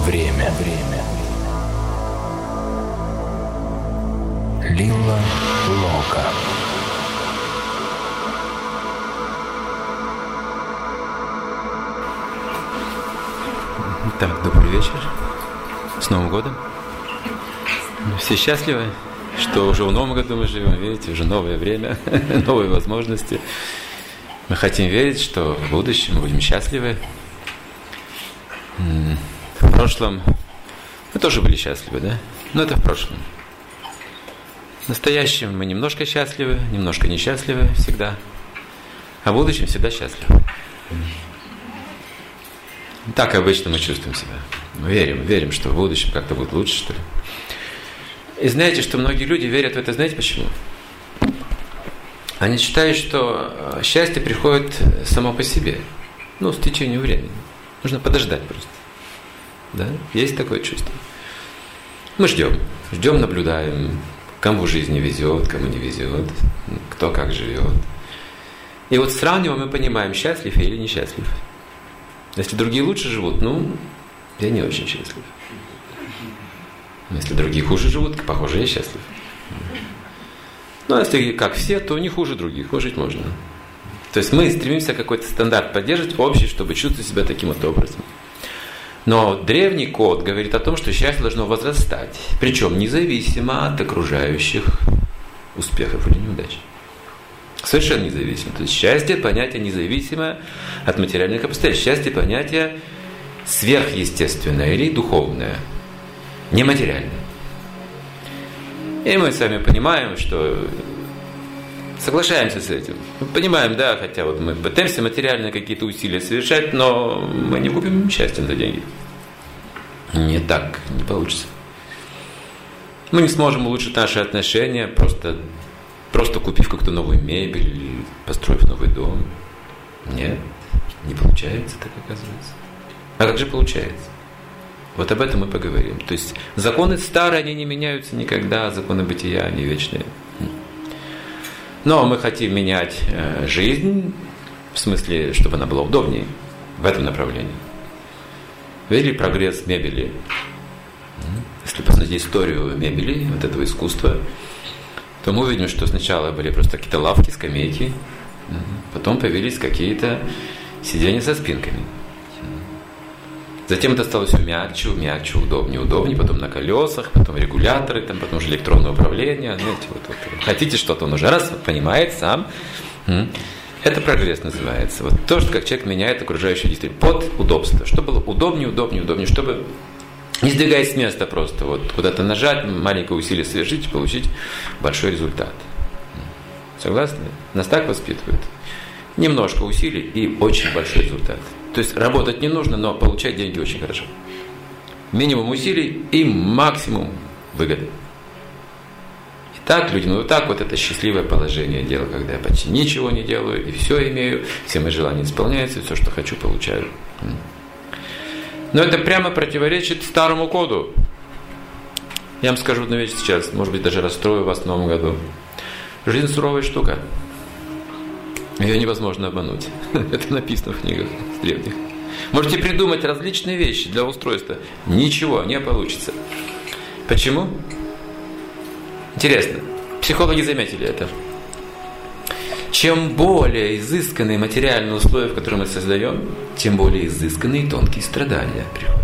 Время. Лила Лока. Так, добрый вечер. С Новым годом. Все счастливы, что уже в Новом году мы живем, видите, уже новое время, новые возможности. Мы хотим верить, что в будущем мы будем счастливы. В прошлом мы тоже были счастливы, да? Но это в прошлом. В настоящем мы немножко счастливы, немножко несчастливы всегда. А в будущем всегда счастливы. Так обычно мы чувствуем себя. Мы верим, что в будущем как-то будет лучше, что ли. И знаете, что многие люди верят в это, знаете почему? Они считают, что счастье приходит само по себе. С течением времени. Нужно подождать просто. Да? Есть такое чувство. Мы ждем, наблюдаем, кому в жизни везет, кому не везет, кто как живет. И вот сравниваем, мы понимаем, счастлив я или несчастлив. Если другие лучше живут, я не очень счастлив. Если другие хуже живут, похоже, я счастлив. Если как все, то не хуже других, жить можно. То есть мы стремимся какой-то стандарт поддерживать, общий, чтобы чувствовать себя таким вот образом. Но древний код говорит о том, что счастье должно возрастать, причем независимо от окружающих успехов или неудач. Совершенно независимо. То есть счастье – понятие независимое от материальных обстоятельств. Счастье – понятие сверхъестественное или духовное, нематериальное. И мы с вами понимаем, что соглашаемся с этим. Мы понимаем, да, хотя вот мы пытаемся материально какие-то усилия совершать, но мы не купим счастье за деньги. Не так, не получится. Мы не сможем улучшить наши отношения, просто купив какую-то новую мебель или построив новый дом. Нет, не получается так, оказывается. А как же получается? Вот об этом мы поговорим. То есть законы старые, они не меняются никогда, законы бытия, они вечные. Но мы хотим менять жизнь, в смысле, чтобы она была удобнее, в этом направлении. Видели прогресс мебели? Если посмотреть историю мебели, вот этого искусства, то мы увидим, что сначала были просто какие-то лавки, скамейки, потом появились какие-то сиденья со спинками. Затем это стало все мягче, удобнее, потом на колесах, потом регуляторы, потом уже электронное управление. Знаете, вот. Хотите что-то, он уже раз понимает сам. Это прогресс называется. Вот то, что как человек меняет окружающую действительность под удобство. Чтобы было удобнее, чтобы не сдвигаясь с места просто, вот куда-то нажать, маленькое усилие совершить и получить большой результат. Согласны? Нас так воспитывают. Немножко усилий и очень большой результат. То есть работать не нужно, но получать деньги очень хорошо. Минимум усилий и максимум выгоды. И так людям, вот так вот это счастливое положение дела, когда я почти ничего не делаю и все имею, все мои желания исполняются, все, что хочу, получаю. Но это прямо противоречит старому коду. Я вам скажу одну вещь сейчас, может быть, даже расстрою вас в Новом году. Жизнь суровая штука. Ее невозможно обмануть. Это написано в книгах древних. Можете придумать различные вещи для устройства. Ничего не получится. Почему? Интересно. Психологи заметили это. Чем более изысканные материальные условия, в которые мы создаем, тем более изысканные и тонкие страдания приходят.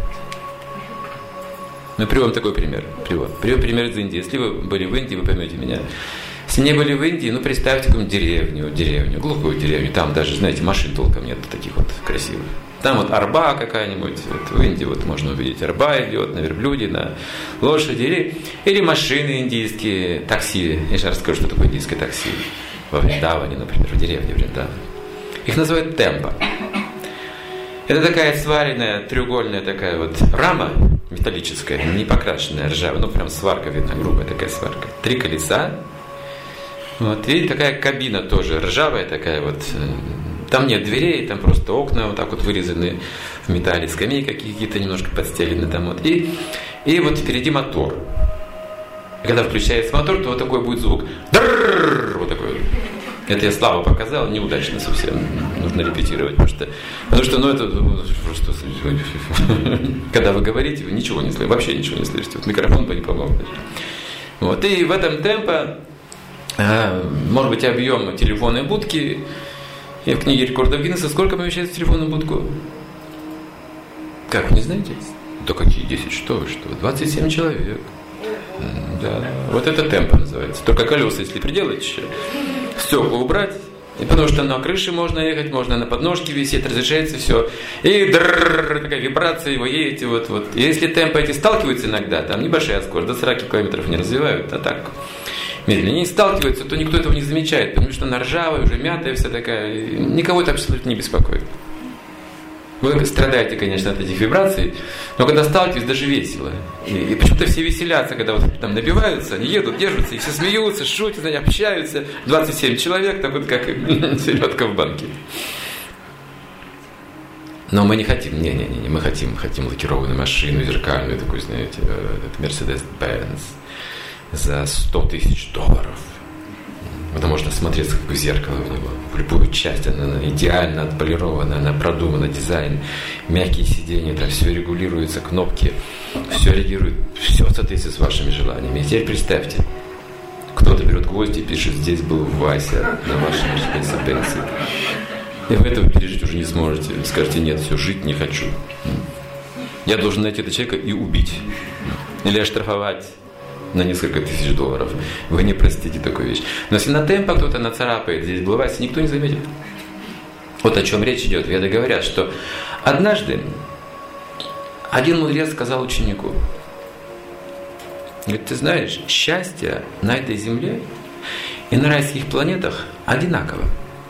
Мы приводим такой пример. Приводим пример из Индии. Если вы были в Индии, вы поймете меня. Если не были в Индии, представьте какую-нибудь деревню, глухую деревню. Там даже, знаете, машин толком нет таких вот красивых. Там вот арба какая-нибудь. Вот в Индии вот можно увидеть, арба идет на верблюде, на лошади. Или машины индийские, такси. Я сейчас расскажу, что такое индийское такси. Во Вриндаване, например, в деревне Вриндаван. Их называют темпа. Это такая сваренная, треугольная такая вот рама металлическая, не покрашенная, ржавая. Прям сварка видно, грубая такая сварка. 3 колеса. Вот, и такая кабина тоже ржавая такая вот. Там нет дверей, там просто окна вот так вот вырезаны в металле, скамейки какие-то немножко подстелены там вот. И вот впереди мотор. И когда включается мотор, то вот такой будет звук. Вот такой. Это я слабо показал, неудачно совсем. Нужно репетировать, потому что это просто... Когда вы говорите, вы ничего не слышите, вообще ничего не слышите. Вот микрофон бы не помог. Вот. И в этом темпе, может быть, объем телефонной будки, и в книге рекордов Гиннесса сколько помещается в телефонную будку? Как, вы не знаете? Да какие 10? Что? 27 человек. Да. Вот это темпо называется. Только колеса, если приделать еще, стекла убрать, и потому что на крыше можно ехать, можно на подножке висеть, разрешается все. И такая вибрация, вы едете вот. И если темпы эти сталкиваются иногда, там небольшая скорость, до 40 километров не развивают, а так медленно не сталкиваются, то никто этого не замечает, потому что она ржавая, уже мятая вся такая, никого это абсолютно не беспокоит. Вы страдаете, конечно, от этих вибраций, но когда сталкиваетесь, даже весело. И почему-то все веселятся, когда вот там набиваются, они едут, держатся, и все смеются, шутят, они общаются. 27 человек, так вот как селедка в банке. Но мы не хотим, мы хотим лакированную машину, зеркальную, такую, знаете, Mercedes-Benz за $100,000. Это можно смотреться как в зеркало в него. В любую часть она идеально отполирована, она продумана, дизайн, мягкие сиденья, там все регулируется, кнопки, все реагирует, все в соответствии с вашими желаниями. И теперь представьте, кто-то берет гвоздь и пишет: здесь был Вася на вашем Mercedes-Benz. И вы этого пережить уже не сможете. Скажете: нет, все, жить не хочу. Я должен найти этого человека и убить. Или оштрафовать на несколько $1000. Вы не простите такую вещь. Но если на темпо кто-то нацарапает, здесь был Вася, никто не заметит. Вот о чем речь идет. Веды говорят, что однажды один мудрец сказал ученику: говорит, ты знаешь, счастье на этой земле и на райских планетах одинаково.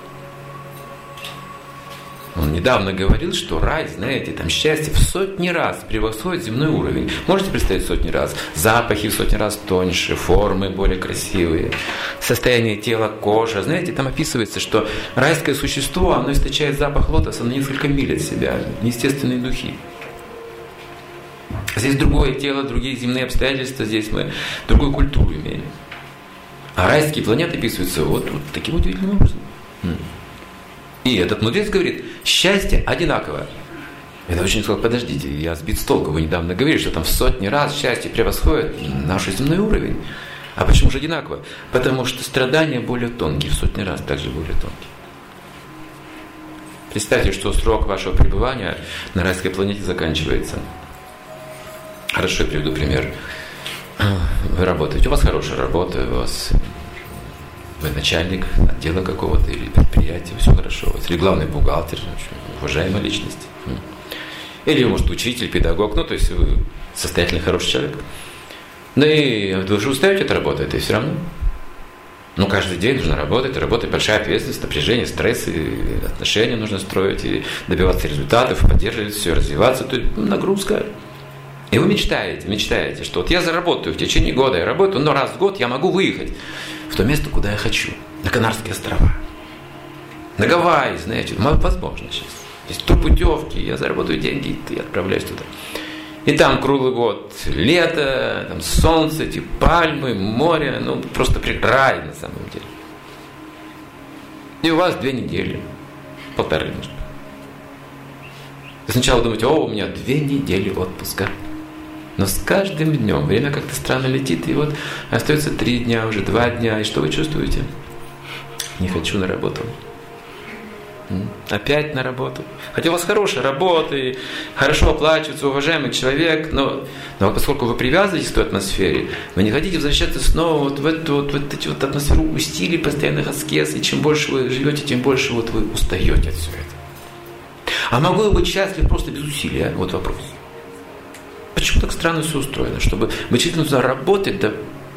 Он недавно говорил, что рай, знаете, там счастье в сотни раз превосходит земной уровень. Можете представить сотни раз? Запахи в сотни раз тоньше, формы более красивые, состояние тела, кожа. Знаете, там описывается, что райское существо, оно источает запах лотоса на несколько миль от себя, неестественные духи. Здесь другое тело, другие земные обстоятельства, здесь мы другую культуру имеем. А райские планеты описываются вот таким удивительным образом. И этот мудрец говорит: счастье одинаково. Я очень сказал: подождите, я сбит с толку. Вы недавно говорили, что там в сотни раз счастье превосходит наш земной уровень. А почему же одинаково? Потому что страдания более тонкие, в сотни раз также более тонкие. Представьте, что срок вашего пребывания на райской планете заканчивается. Хорошо, я приведу пример. Вы работаете, у вас хорошая работа, вы начальник отдела какого-то или предприятия, все хорошо. Или главный бухгалтер, уважаемая личность. Или, может, учитель, педагог, то есть вы состоятельный, хороший человек. Ну и вы же устаете от работы, это все равно. Каждый день нужно работать, большая ответственность, напряжение, стресс, и отношения нужно строить, и добиваться результатов, поддерживать все, развиваться, то есть нагрузка. И вы мечтаете, что вот я заработаю в течение года, я работаю, но раз в год я могу выехать в то место, куда я хочу, на Канарские острова, на Гавайи, знаете, возможно сейчас. Есть турпутевки, я заработаю деньги, и отправляюсь туда. И там круглый год лето, там солнце, эти пальмы, море, просто рай на самом деле. И у вас 2 недели, 1,5, может быть. Вы сначала думаете: у меня 2 недели отпуска. Но с каждым днем время как-то странно летит, и вот остается 3 дня, уже 2 дня, и что вы чувствуете? Не хочу на работу. Опять на работу. Хотя у вас хорошая работа, и хорошо оплачивается, уважаемый человек, но поскольку вы привязываетесь к той атмосфере, вы не хотите возвращаться снова в эту атмосферу усилий, постоянных аскез, и чем больше вы живете, тем больше вы устаете от всего этого. А могу я быть счастлив просто без усилия? Вот вопрос. Почему так странно все устроено? Чтобы мучительно туда работать до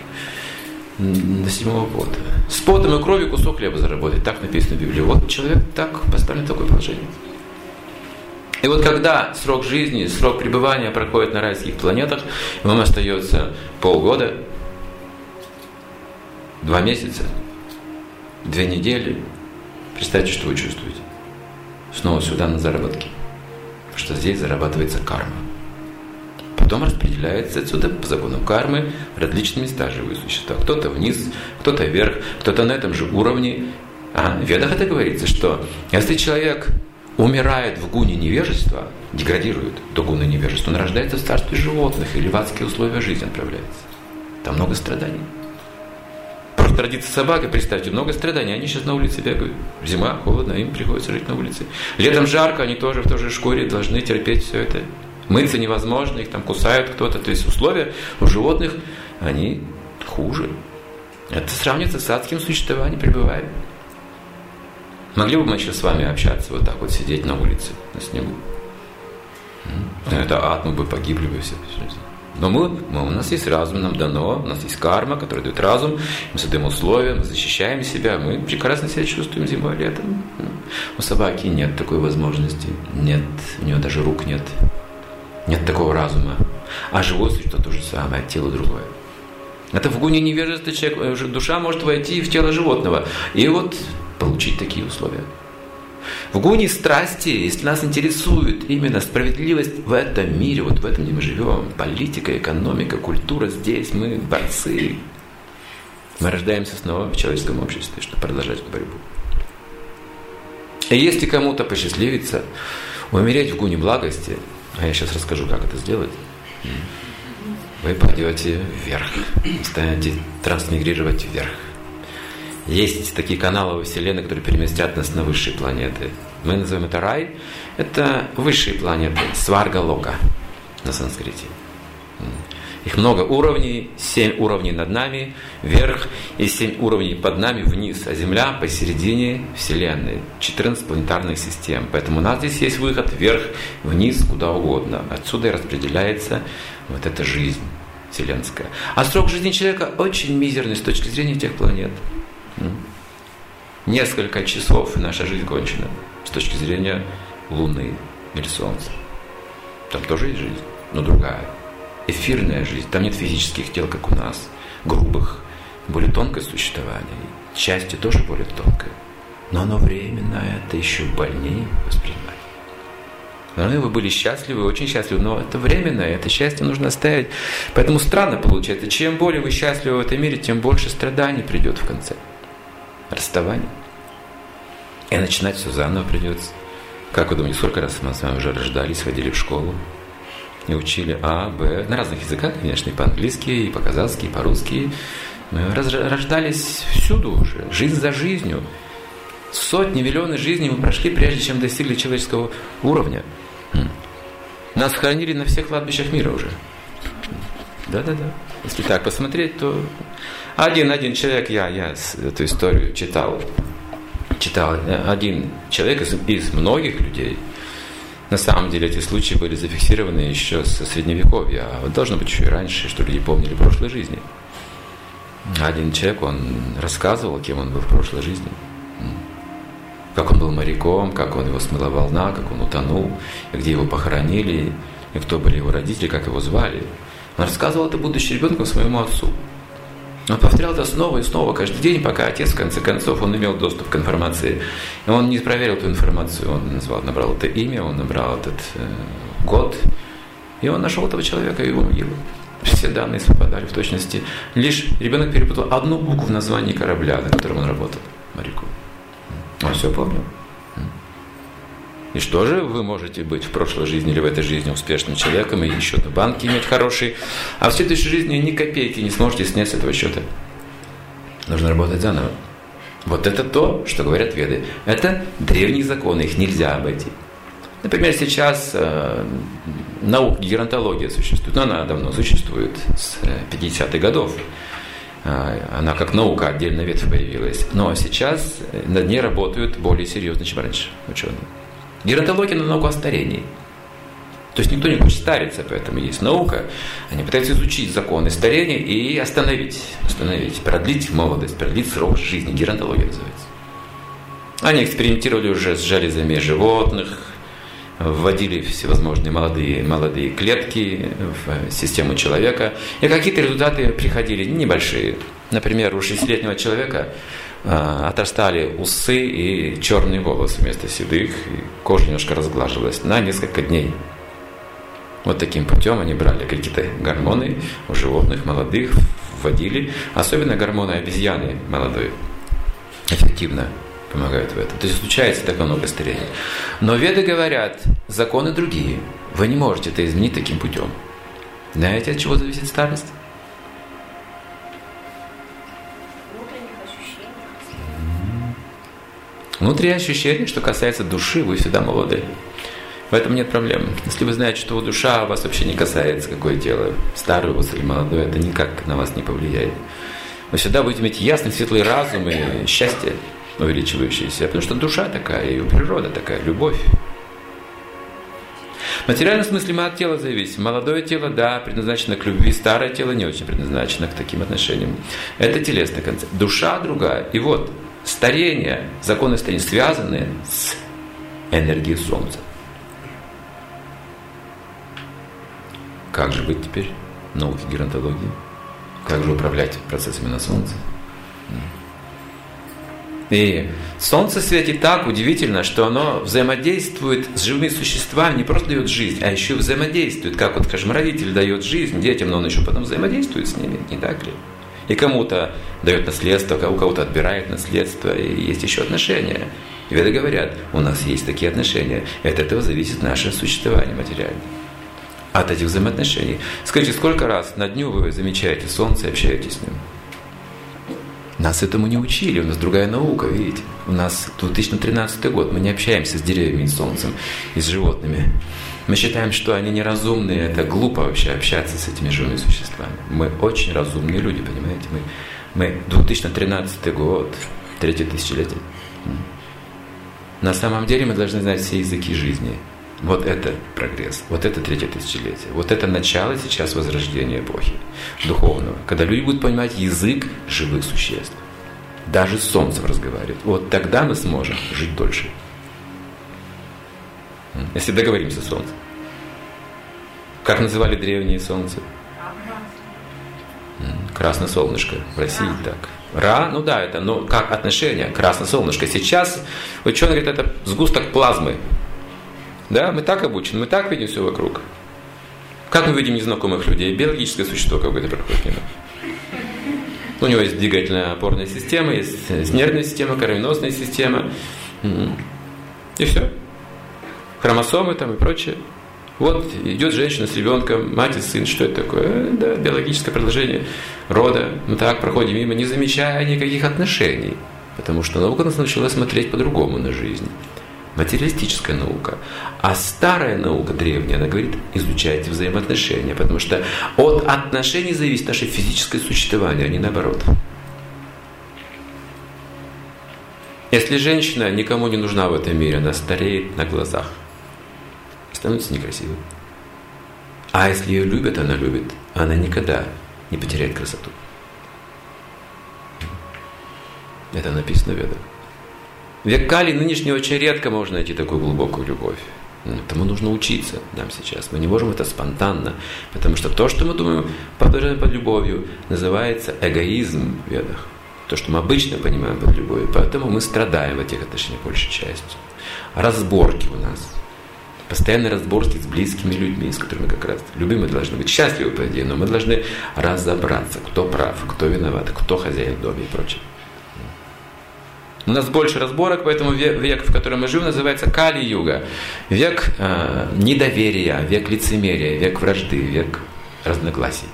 7-го года. С потом и кровью кусок хлеба заработать. Так написано в Библии. Вот человек так поставлен в такое положение. И вот когда срок жизни, срок пребывания проходит на райских планетах, вам остается полгода, 2 месяца, 2 недели. Представьте, что вы чувствуете. Снова сюда на заработки. Потому что здесь зарабатывается карма. Потом распределяется отсюда по закону кармы в различные места живые существа. Кто-то вниз, кто-то вверх, кто-то на этом же уровне. В Ведах это говорится, что если человек умирает в гуне невежества, деградирует до гуны невежества, он рождается в царстве животных или в адские условия жизни отправляется. Там много страданий. Просто родится собака, представьте, много страданий. Они сейчас на улице бегают. Зима, холодно, им приходится жить на улице. Летом жарко, они тоже в той же шкуре должны терпеть все это. Мыться невозможно, их там кусают кто-то. То есть условия у животных, они хуже. Это сравнивается с адским существованием, пребываем. Могли бы мы сейчас с вами общаться, вот так вот сидеть на улице, на снегу? Это ад, мы бы погибли бы все. Но у нас есть разум, нам дано, у нас есть карма, которая дает разум, мы создаем условия, мы защищаем себя, мы прекрасно себя чувствуем зимой, летом. У собаки нет такой возможности, нет, у нее даже рук нет, нет такого разума. А живое существо то же самое, тело другое. Это в гуне невежества человек, душа может войти в тело животного и вот получить такие условия. В гуне страсти, если нас интересует именно справедливость в этом мире, вот в этом, где мы живем, политика, экономика, культура, здесь мы борцы. Мы рождаемся снова в человеческом обществе, чтобы продолжать эту борьбу. И если кому-то посчастливится умереть в гуне благости, а я сейчас расскажу, как это сделать, вы пойдете вверх, станете трансмигрировать вверх. Есть такие каналы во Вселенной, которые переместят нас на высшие планеты. Мы называем это рай. Это высшие планеты, сварга-лока на санскрите. Их много уровней, 7 уровней над нами, вверх, и 7 уровней под нами, вниз. А Земля посередине Вселенной. 14 планетарных систем. Поэтому у нас здесь есть выход вверх, вниз, куда угодно. Отсюда и распределяется вот эта жизнь вселенская. А срок жизни человека очень мизерный с точки зрения тех планет. Несколько часов, и наша жизнь кончена с точки зрения Луны или Солнца. Там тоже есть жизнь, но другая. Эфирная жизнь. Там нет физических тел, как у нас, грубых, более тонкое существование. Счастье тоже более тонкое. Но оно временное, это еще больнее воспринимать. Наверное, вы были счастливы, очень счастливы, но это временное, это счастье нужно оставить. Поэтому странно получается. Чем более вы счастливы в этом мире, тем больше страданий придет в конце. Расставание. И начинать все заново придется. Как вы думаете, сколько раз мы с вами уже рождались, ходили в школу и учили А, Б, на разных языках, конечно, и по-английски, и по-казахски, и по-русски. Мы рождались всюду уже, жизнь за жизнью. Сотни, миллионы жизней мы прошли, прежде чем достигли человеческого уровня. Нас хоронили на всех кладбищах мира уже. Да-да-да. Если так посмотреть, то один человек, я эту историю читал один человек из многих людей. На самом деле эти случаи были зафиксированы еще со Средневековья, а должно быть еще и раньше, что люди помнили прошлой жизни. Один человек, он рассказывал, кем он был в прошлой жизни. Как он был моряком, как он его смыла волна, как он утонул, где его похоронили, и кто были его родители, как его звали. Он рассказывал это, будучи ребенком, своему отцу. Он повторял это снова и снова, каждый день, пока отец, в конце концов, он имел доступ к информации. И он не проверил эту информацию, он набрал это имя, он набрал этот год, и он нашел этого человека и его могилу. Все данные совпадали в точности. Лишь ребенок перепутал одну букву в названии корабля, на котором он работал, моряком. Он все помнил. И что же вы можете быть в прошлой жизни или в этой жизни успешным человеком и счет на банке иметь хороший, а в следующей жизни ни копейки не сможете снять с этого счета. Нужно работать заново. Вот это то, что говорят веды. Это древние законы, их нельзя обойти. Например, сейчас наука геронтология существует, но она давно существует, с 50-х годов. Она как наука, отдельно ветвь появилась. Но сейчас над ней работают более серьезно, чем раньше ученые. Геронтология на науку о старении. То есть никто не хочет стариться, поэтому есть наука. Они пытаются изучить законы старения и остановить, продлить молодость, продлить срок жизни. Геронтология называется. Они экспериментировали уже с железами животных, вводили всевозможные молодые клетки в систему человека. И какие-то результаты приходили небольшие. Например, у 60-летнего человека отрастали усы и черные волосы вместо седых, и кожа немножко разглаживалась на несколько дней. Вот таким путем они брали какие-то гормоны у животных молодых, вводили, особенно гормоны обезьяны молодой, эффективно помогают в этом. То есть случается так много старения. Но веды говорят, законы другие. Вы не можете это изменить таким путем. Знаете, от чего зависит старость? Внутренние ощущения, что касается души, вы всегда молоды. В этом нет проблем. Если вы знаете, что душа вас вообще не касается, какое тело, старое у вас или молодое, это никак на вас не повлияет. Вы всегда будете иметь ясный, светлый разум и счастье, увеличивающееся. Потому что душа такая, ее природа такая, любовь. В материальном смысле мы от тела зависим. Молодое тело, да, предназначено к любви, старое тело не очень предназначено к таким отношениям. Это телесный концепт. Душа другая. И вот старение, законы старения связаны с энергией Солнца. Как же быть теперь в науке геронтологии? Как же управлять процессами на Солнце? И Солнце светит так удивительно, что оно взаимодействует с живыми существами, не просто дает жизнь, а еще взаимодействует. Как вот, скажем, родитель дает жизнь детям, но он еще потом взаимодействует с ними, не так ли? И кому-то дает наследство, у кого-то отбирает наследство, и есть еще отношения. И веды говорят, у нас есть такие отношения. И от этого зависит наше существование материальное. От этих взаимоотношений. Скажите, сколько раз на дню вы замечаете Солнце и общаетесь с ним? Нас этому не учили, у нас другая наука, видите. У нас 2013 год, мы не общаемся с деревьями и с Солнцем, и с животными. Мы считаем, что они неразумные, это глупо вообще общаться с этими живыми существами. Мы очень разумные люди, понимаете. Мы 2013 год, 3-е тысячелетие. На самом деле мы должны знать все языки жизни. Вот это прогресс, вот это 3-е тысячелетие, вот это начало сейчас возрождения эпохи духовного, когда люди будут понимать язык живых существ, даже с Солнцем разговаривать. Вот тогда мы сможем жить дольше. Если договоримся с Солнцем. Как называли древние Солнце? Красное солнышко. В России так. Ра, ну да, это, но как отношение? Красное солнышко. Сейчас ученые говорят, это сгусток плазмы. Да, мы так обучены, мы так видим все вокруг. Как мы видим незнакомых людей? Биологическое существо какое-то проходит мимо. У него есть двигательная опорная система, есть нервная система, кровеносная система. И все. Хромосомы там и прочее. Вот идет женщина с ребенком, мать и сын. Что это такое? Да, биологическое продолжение рода. Мы так проходим мимо, не замечая никаких отношений. Потому что наука нас научила смотреть по-другому на жизнь. Материалистическая наука. А старая наука, древняя, она говорит, изучайте взаимоотношения, потому что от отношений зависит наше физическое существование, а не наоборот. Если женщина никому не нужна в этом мире, она стареет на глазах, становится некрасивой. А если ее любят, она никогда не потеряет красоту. Это написано в Ведах. В век Кали нынешнего очень редко можно найти такую глубокую любовь. Этому нужно учиться нам сейчас. Мы не можем это спонтанно, потому что то, что мы думаем под любовью, называется эгоизм в Ведах. То, что мы обычно понимаем под любовью. Поэтому мы страдаем в этих отношениях большей частью. Разборки у нас. Постоянные разборки с близкими людьми, с которыми как раз любимые должны быть счастливы, по идее, но мы должны разобраться, кто прав, кто виноват, кто хозяин в доме и прочее. У нас больше разборок, поэтому век, в котором мы живем, называется Кали-юга. Век недоверия, век лицемерия, век вражды, век разногласий.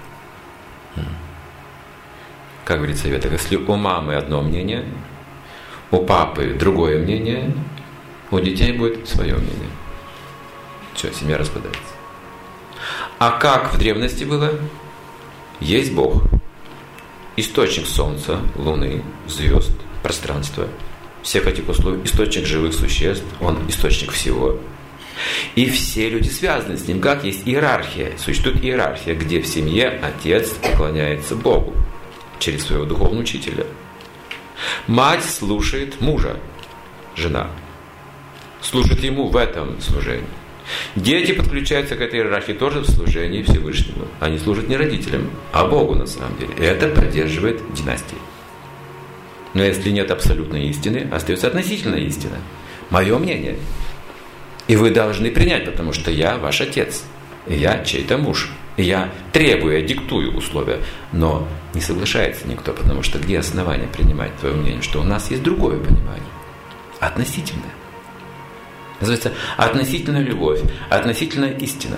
Как говорится в Ведах, если у мамы одно мнение, у папы другое мнение, у детей будет свое мнение. Все, семья распадается. А как в древности было? Есть Бог, источник солнца, луны, звезд, пространства, всех этих условий, источник живых существ, он источник всего. И все люди связаны с ним. Как есть иерархия? Существует иерархия, где в семье отец поклоняется Богу через своего духовного учителя. Мать слушает мужа, жена. Служит ему в этом служении. Дети подключаются к этой иерархии тоже в служении Всевышнему. Они служат не родителям, а Богу на самом деле. И это поддерживает династии. Но если нет абсолютной истины, остается относительная истина. Мое мнение. И вы должны принять, потому что я ваш отец. И я чей-то муж. И я требую, я диктую условия, но не соглашается никто, потому что где основания принимать твое мнение, что у нас есть другое понимание, относительное. Называется относительная любовь, относительная истина.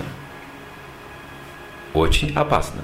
Очень опасно.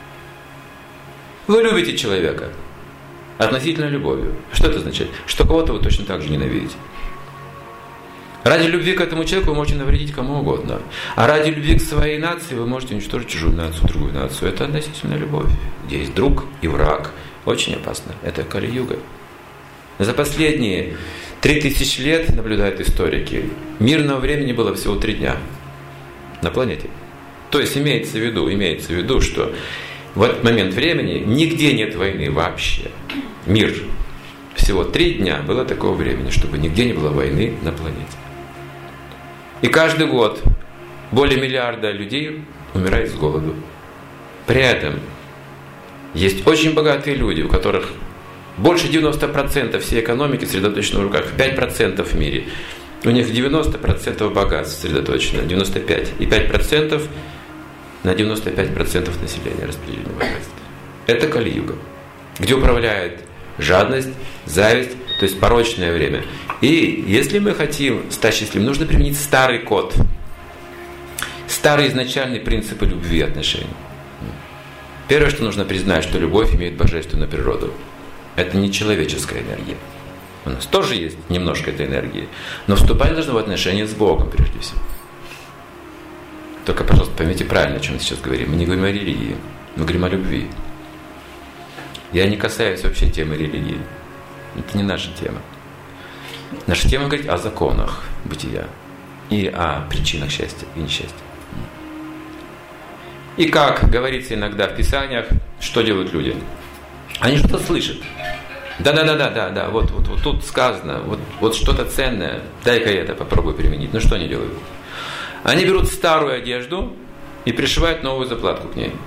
Вы любите человека относительно любовью. Что это означает? Что кого-то вы точно так же ненавидите. Ради любви к этому человеку вы можете навредить кому угодно. А ради любви к своей нации вы можете уничтожить чужую нацию, другую нацию. Это относительная любовь. Где есть друг и враг. Очень опасно. Это Кали-юга. За последние 3000 лет, наблюдают историки, мирного времени было всего 3 дня на планете. То есть имеется в виду, что в этот момент времени нигде нет войны вообще. Мир. Всего 3 дня было такого времени, чтобы нигде не было войны на планете. И каждый год более миллиарда людей умирает с голоду. При этом есть очень богатые люди, у которых больше 90% всей экономики сосредоточено в руках, 5% в мире. У них 90% богатств сосредоточено, 95%. И 5% на 95% населения распределено богатство. Это Кали-юга, где управляет жадность, зависть, то есть порочное время. И если мы хотим стать счастливыми, нужно применить старый код, старые изначальные принципы любви и отношений. Первое, что нужно признать, что любовь имеет божественную природу. Это не человеческая энергия. У нас тоже есть немножко этой энергии, но вступать должно в отношения с Богом прежде всего. Только, пожалуйста, поймите правильно, о чем мы сейчас говорим. Мы не говорим о религии, мы говорим о любви. Я не касаюсь вообще темы религии. Это не наша тема. Наша тема говорит о законах бытия и о причинах счастья и несчастья. И как говорится иногда в Писаниях, что делают люди? Они что-то слышат. Да, вот тут сказано, вот что-то ценное, дай-ка я это попробую применить. Ну что они делают? Они берут старую одежду и пришивают новую заплатку к ней.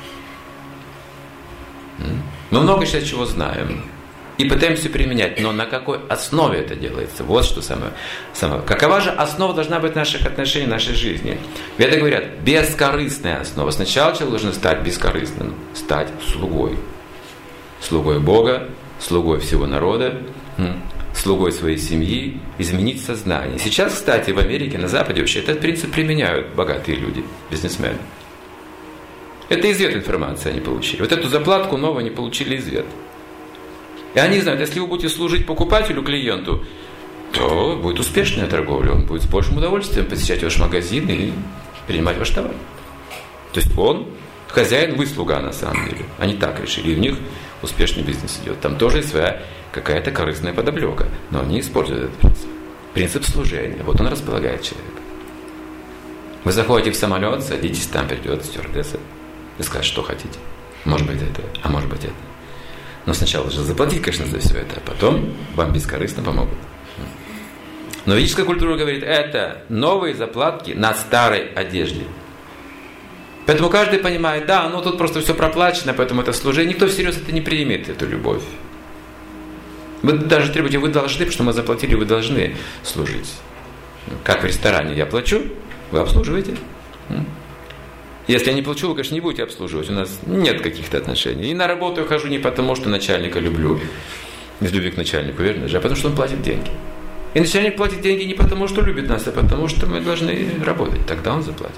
Мы много сейчас чего знаем и пытаемся применять, но на какой основе это делается? Вот что самое. Какова же основа должна быть наших отношений, нашей жизни? Веды говорят, бескорыстная основа. Сначала человек должен стать бескорыстным, стать слугой. Слугой Бога, слугой всего народа, слугой своей семьи, изменить сознание. Сейчас, кстати, в Америке, на Западе вообще этот принцип применяют богатые люди, бизнесмены. Это из Вет информация они получили. Вот эту заплатку новую они получили из Вет. И они знают, если вы будете служить покупателю, клиенту, то будет успешная торговля. Он будет с большим удовольствием посещать ваш магазин и принимать ваш товар. То есть он хозяин, вы слуга на самом деле. Они так решили. И у них успешный бизнес идет. Там тоже есть своя какая-то корыстная подоплека. Но они используют этот принцип. Принцип служения. Вот он располагает человека. Вы заходите в самолет, садитесь, там придет стюардесса и скажет, что хотите. Может быть это, а может быть это. Но сначала же заплатить, конечно, за все это, а потом вам бескорыстно помогут. Но ведическая культура говорит, это новые заплатки на старой одежде. Поэтому каждый понимает, да, ну тут просто все проплачено, поэтому это служение. Никто всерьез это не примет, эту любовь. Вы даже требуете, вы должны, потому что мы заплатили, вы должны служить. Как в ресторане, я плачу, вы обслуживаете. Если я не плачу, вы, конечно, не будете обслуживать. У нас нет каких-то отношений. И на работу я хожу не потому, что начальника люблю, из любви к начальнику, верно же, а потому что он платит деньги. И начальник платит деньги не потому, что любит нас, а потому, что мы должны работать. Тогда он заплатит.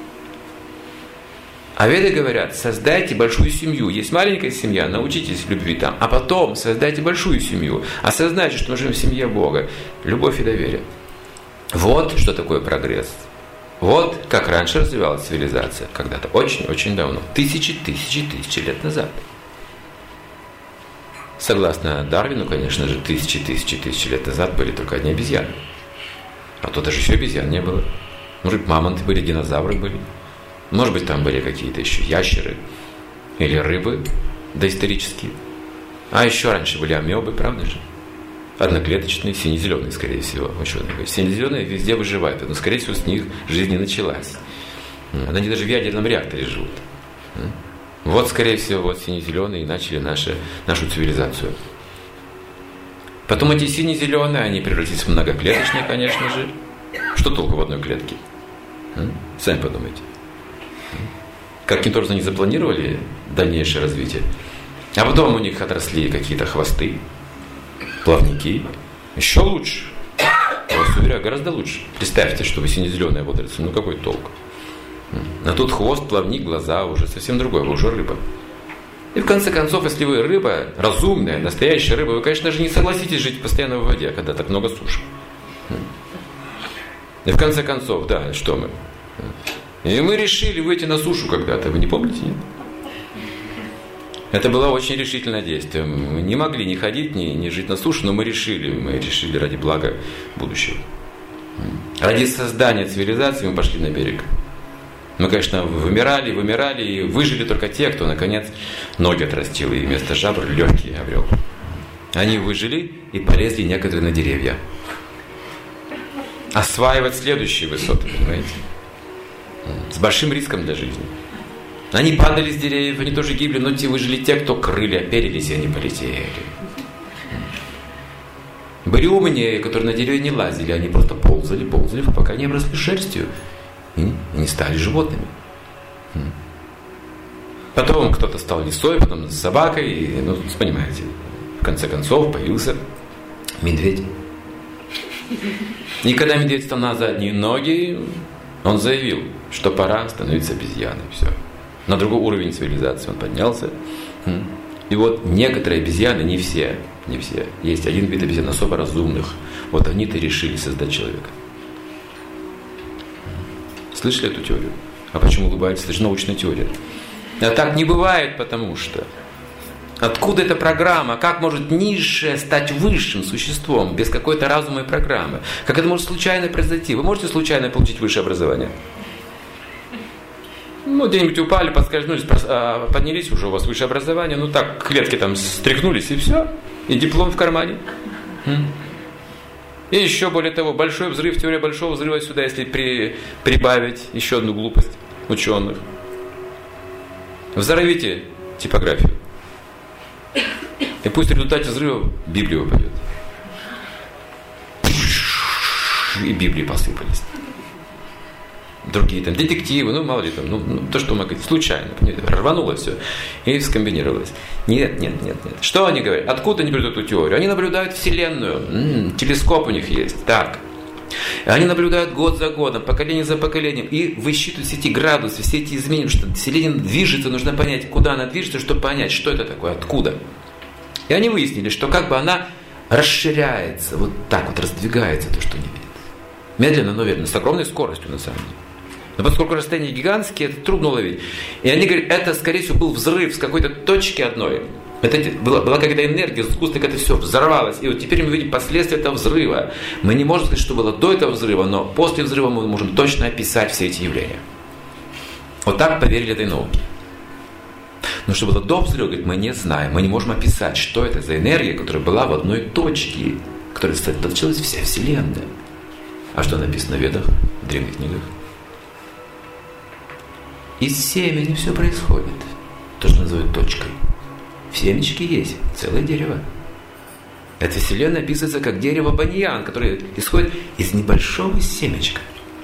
А Веды говорят, создайте большую семью. Есть маленькая семья, научитесь любви там. А потом создайте большую семью. Осознайте, что мы живем в семье Бога. Любовь и доверие. Вот что такое прогресс. Вот как раньше развивалась цивилизация. Когда-то очень-очень давно. Тысячи лет назад. Согласно Дарвину, конечно же, тысячи лет назад были только одни обезьяны. А то даже еще обезьян не было. Может быть, мамонты были, динозавры были. Может быть, там были какие-то еще ящеры или рыбы доисторические. А еще раньше были амебы, правда же? Одноклеточные, сине-зеленые, скорее всего. Сине-зеленые везде выживают, но, скорее всего, с них жизнь не началась. Они даже в ядерном реакторе живут. Вот, скорее всего, вот сине-зеленые начали нашу цивилизацию. Потом эти сине-зеленые, они превратились в многоклеточные, конечно же. Что толку в одной клетке? Сами подумайте. каким-то образом они запланировали дальнейшее развитие. А потом у них отросли какие-то хвосты, плавники. Еще лучше. Я вас уверяю, гораздо лучше. Представьте, что вы сине-зеленая водоросль. Ну какой толк? А тут хвост, плавник, глаза, уже совсем другое, вы уже рыба. И в конце концов, если вы рыба, разумная, настоящая рыба, вы, конечно же, не согласитесь жить постоянно в воде, когда так много суши. И в конце концов, да, что мы? И мы решили выйти на сушу когда-то, вы не помните, нет? Это было очень решительное действие. Мы не могли ни ходить, ни жить на суше, но мы решили ради блага будущего. Ради создания цивилизации мы пошли на берег. Мы, конечно, вымирали, и выжили только те, кто, наконец, ноги отрастил, и вместо жабр легкие обрел. Они выжили и полезли некоторые на деревья. Осваивать следующие высоты, понимаете? С большим риском для жизни. Они падали с деревьев, они тоже гибли, но те выжили те, кто крылья оперились, и они полетели. Были умнее, которые на деревья не лазили, они просто ползали, пока не обросли шерстью и не стали животными. Потом кто-то стал лисой, потом собакой, и, ну, понимаете, в конце концов появился медведь. И когда медведь стал на задние ноги, он заявил, что пора становиться обезьяной. Все. На другой уровень цивилизации он поднялся. И вот некоторые обезьяны, не все, есть один вид обезьян особо разумных. Вот они-то решили создать человека. Слышали эту теорию? А почему улыбаетесь? Это же научная теория. А так не бывает, потому что откуда эта программа? Как может низшее стать высшим существом без какой-то разума и программы? Как это может случайно произойти? Вы можете случайно получить высшее образование? Ну, где-нибудь упали, подскользнулись, поднялись, уже у вас высшее образование. Ну так, клетки там стряхнулись, и все. И диплом в кармане. И еще более того, большой взрыв, теория большого взрыва сюда, если прибавить еще одну глупость ученых. Взорвите типографию. И пусть в результате взрыва Библия упадет. И Библии посыпались. Другие там детективы, ну мало ли там, то, что мы говорим, случайно, рвануло все и скомбинировалось. Нет. Что они говорят? Откуда они берут эту теорию? Они наблюдают Вселенную, телескоп у них есть, так. Они наблюдают год за годом, поколение за поколением и высчитывают все эти градусы, все эти изменения, что Вселенная движется, нужно понять, куда она движется, чтобы понять, что это такое, откуда. И они выяснили, что как бы она расширяется, вот так вот раздвигается то, что они видят. Медленно, но верно, с огромной скоростью на самом деле. Но поскольку расстояния гигантские, это трудно уловить. И они говорят, это, скорее всего, был взрыв с какой-то точки одной. Это была какая-то энергия, сгусток, это все взорвалось. И вот теперь мы видим последствия этого взрыва. Мы не можем сказать, что было до этого взрыва, но после взрыва мы можем точно описать все эти явления. Вот так поверили этой науке. Но что было до взрыва, говорит, мы не знаем. Мы не можем описать, что это за энергия, которая была в одной точке, которая сосредоточилась вся Вселенная. А что написано в Ведах, в древних книгах? Из семени все происходит. То, что называют точкой. В семечке есть целое дерево. Эта Вселенная описывается как дерево баньян, которое исходит из небольшого семечка.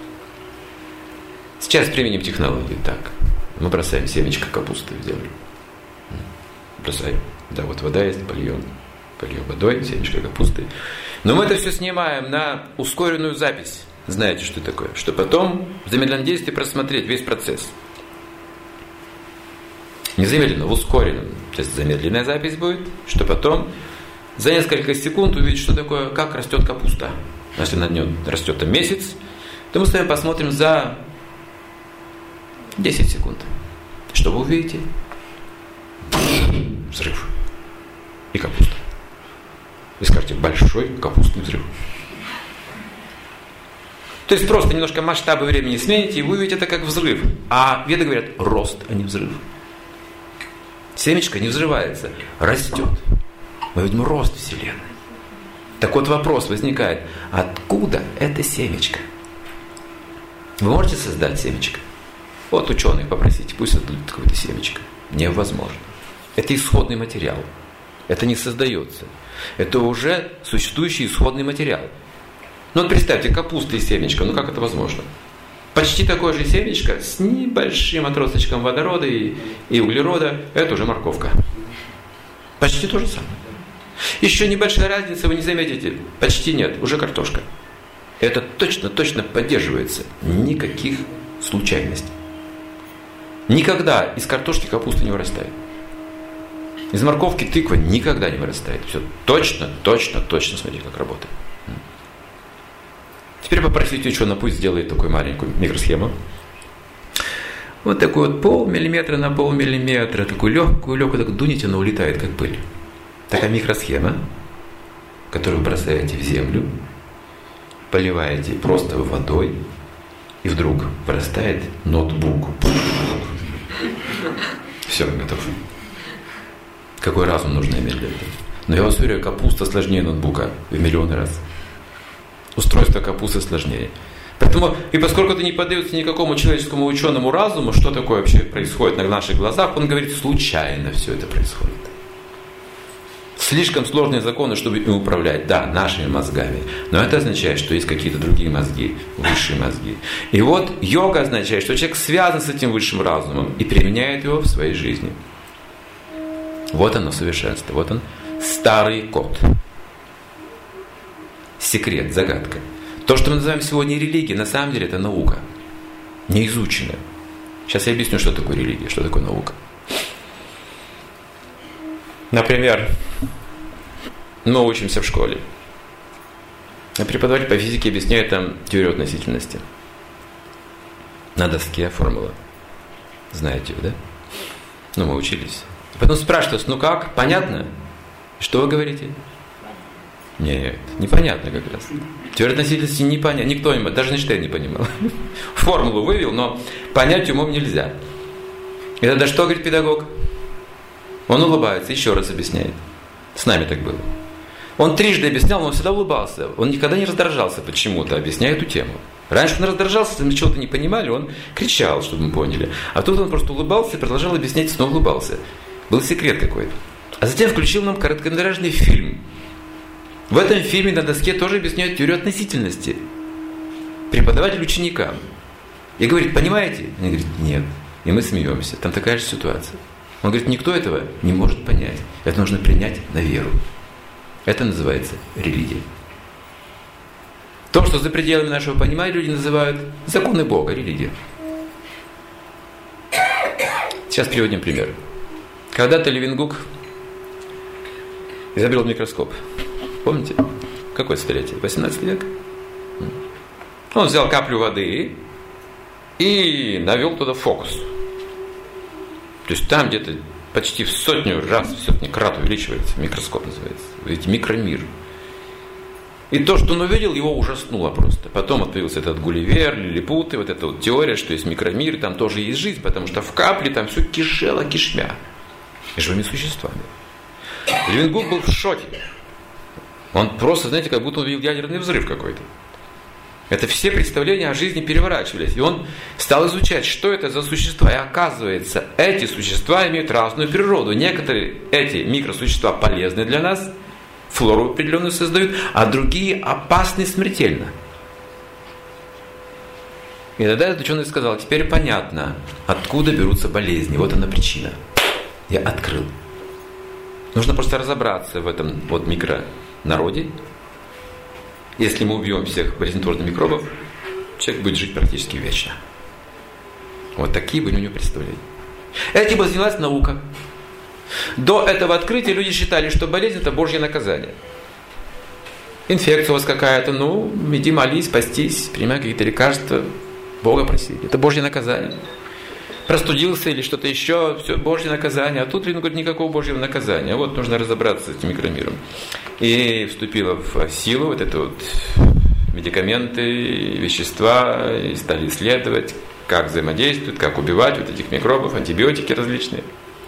Сейчас применим технологию так. Мы бросаем семечко капусты в землю. Бросаем. Да, вот вода есть, польем водой, семечко капусты. Но мы это все снимаем на ускоренную запись. Знаете, что это такое? Что потом в замедленном действии просмотреть весь процесс. Не замедленно, в ускоренном. То есть замедленная запись будет, что потом за несколько секунд увидеть, что такое, как растет капуста. Если на нее растет там месяц, то мы с вами посмотрим за 10 секунд. Что вы увидите? Взрыв. И капуста. Вы скажете, большой капустный взрыв. То есть просто немножко масштабы времени смените, и вы увидите это как взрыв. А веды говорят, рост, а не взрыв. Семечко не взрывается, растет. Мы видим рост Вселенной. Так вот вопрос возникает, откуда это семечко? Вы можете создать семечко? Вот ученых попросите, пусть создадут какое-то семечко. Невозможно. Это исходный материал. Это не создается. Это уже существующий исходный материал. Ну вот представьте, капуста и семечко, ну как это возможно? Почти такое же семечко с небольшим отросточком водорода и углерода, это уже морковка. Почти то же самое. Еще небольшая разница, вы не заметите, почти нет, уже картошка. Это точно поддерживается. Никаких случайностей. Никогда из картошки капуста не вырастает. Из морковки тыква никогда не вырастает. Все точно, смотрите, как работает. Теперь попросите ученого, пусть сделает такую маленькую микросхему. Вот такой вот полмиллиметра на полмиллиметра, такую легкую, так дуните, она улетает, как пыль. Такая микросхема, которую бросаете в землю, поливаете просто водой, и вдруг вырастает ноутбук. Все, готов. Какой разум нужно иметь для этого? Но я вас уверяю, капуста сложнее ноутбука в миллионы раз. Устройство капусты сложнее. Поэтому, и поскольку это не поддается никакому человеческому ученому разуму, что такое вообще происходит на наших глазах, он говорит, случайно все это происходит. Слишком сложные законы, чтобы им управлять, да, нашими мозгами. Но это означает, что есть какие-то другие мозги, высшие мозги. И вот йога означает, что человек связан с этим высшим разумом и применяет его в своей жизни. Вот оно совершенство, вот он старый код. Секрет, загадка. То, что мы называем сегодня религией, на самом деле это наука. Не изученная. Сейчас я объясню, что такое религия, что такое наука. Например, мы учимся в школе. А преподаватель по физике объясняет там теорию относительности. На доске формула. Знаете вы, да? Ну, мы учились. Потом спрашивают, ну как, понятно? Что вы говорите? Нет, непонятно как раз. Теория относительности непонятно. Никто не, даже Эйнштейн не понимал. Формулу вывел, но понять умом нельзя. И тогда что говорит педагог? Он улыбается, еще раз объясняет. С нами так было. Он трижды объяснял, но он всегда улыбался. Он никогда не раздражался почему-то, объясняя эту тему. Раньше он раздражался, если мы чего-то не понимали, он кричал, чтобы мы поняли. А тут он просто улыбался и продолжал объяснять, и снова улыбался. Был секрет какой-то. А затем включил нам короткометражный фильм. В этом фильме на доске тоже объясняют теорию относительности. Преподаватель ученикам. И говорит, понимаете? Они говорят, нет. И мы смеемся. Там такая же ситуация. Он говорит, никто этого не может понять. Это нужно принять на веру. Это называется религия. То, что за пределами нашего понимания люди называют законы Бога, религия. Сейчас приводим пример. Когда-то Левенгук изобрел микроскоп. Помните? Какое столетие? 18 век? Он взял каплю воды и навел туда фокус. То есть там где-то почти в сотню крат увеличивается. Микроскоп называется. Видите, микромир. И то, что он увидел, его ужаснуло просто. Потом появился этот Гулливер, лилипуты, вот эта вот теория, что есть микромир, там тоже есть жизнь, потому что в капле там все кишело кишмя. И живыми существами. Левенгук был в шоке. Он просто, знаете, как будто увидел ядерный взрыв какой-то. Это все представления о жизни переворачивались. И он стал изучать, что это за существа. И оказывается, эти существа имеют разную природу. Некоторые эти микросущества полезны для нас, флору определенную создают, а другие опасны смертельно. И тогда этот ученый сказал, теперь понятно, откуда берутся болезни. Вот она причина. Я открыл. Нужно просто разобраться в этом вот микронароде. Если мы убьем всех болезнетворных микробов, человек будет жить практически вечно. Вот такие были у него представления. Этим занялась наука. До этого открытия люди считали, что болезнь – это Божье наказание. Инфекция у вас какая-то, ну, иди молись, постись, принимай какие-то лекарства, Бога проси. Это Божье наказание. Простудился или что-то еще, все, Божье наказание. А тут, он говорит, никакого Божьего наказания. Вот нужно разобраться с этим микромиром. И вступила в силу вот это вот медикаменты, вещества, и стали исследовать, как взаимодействуют, как убивать вот этих микробов, антибиотики различные.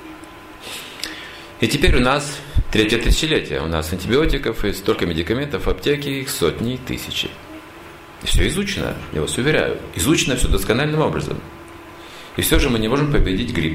И теперь у нас третье тысячелетие. У нас антибиотиков и столько медикаментов в аптеке, их сотни и тысячи. И все изучено, я вас уверяю. Изучено все доскональным образом. И все же мы не можем победить грипп.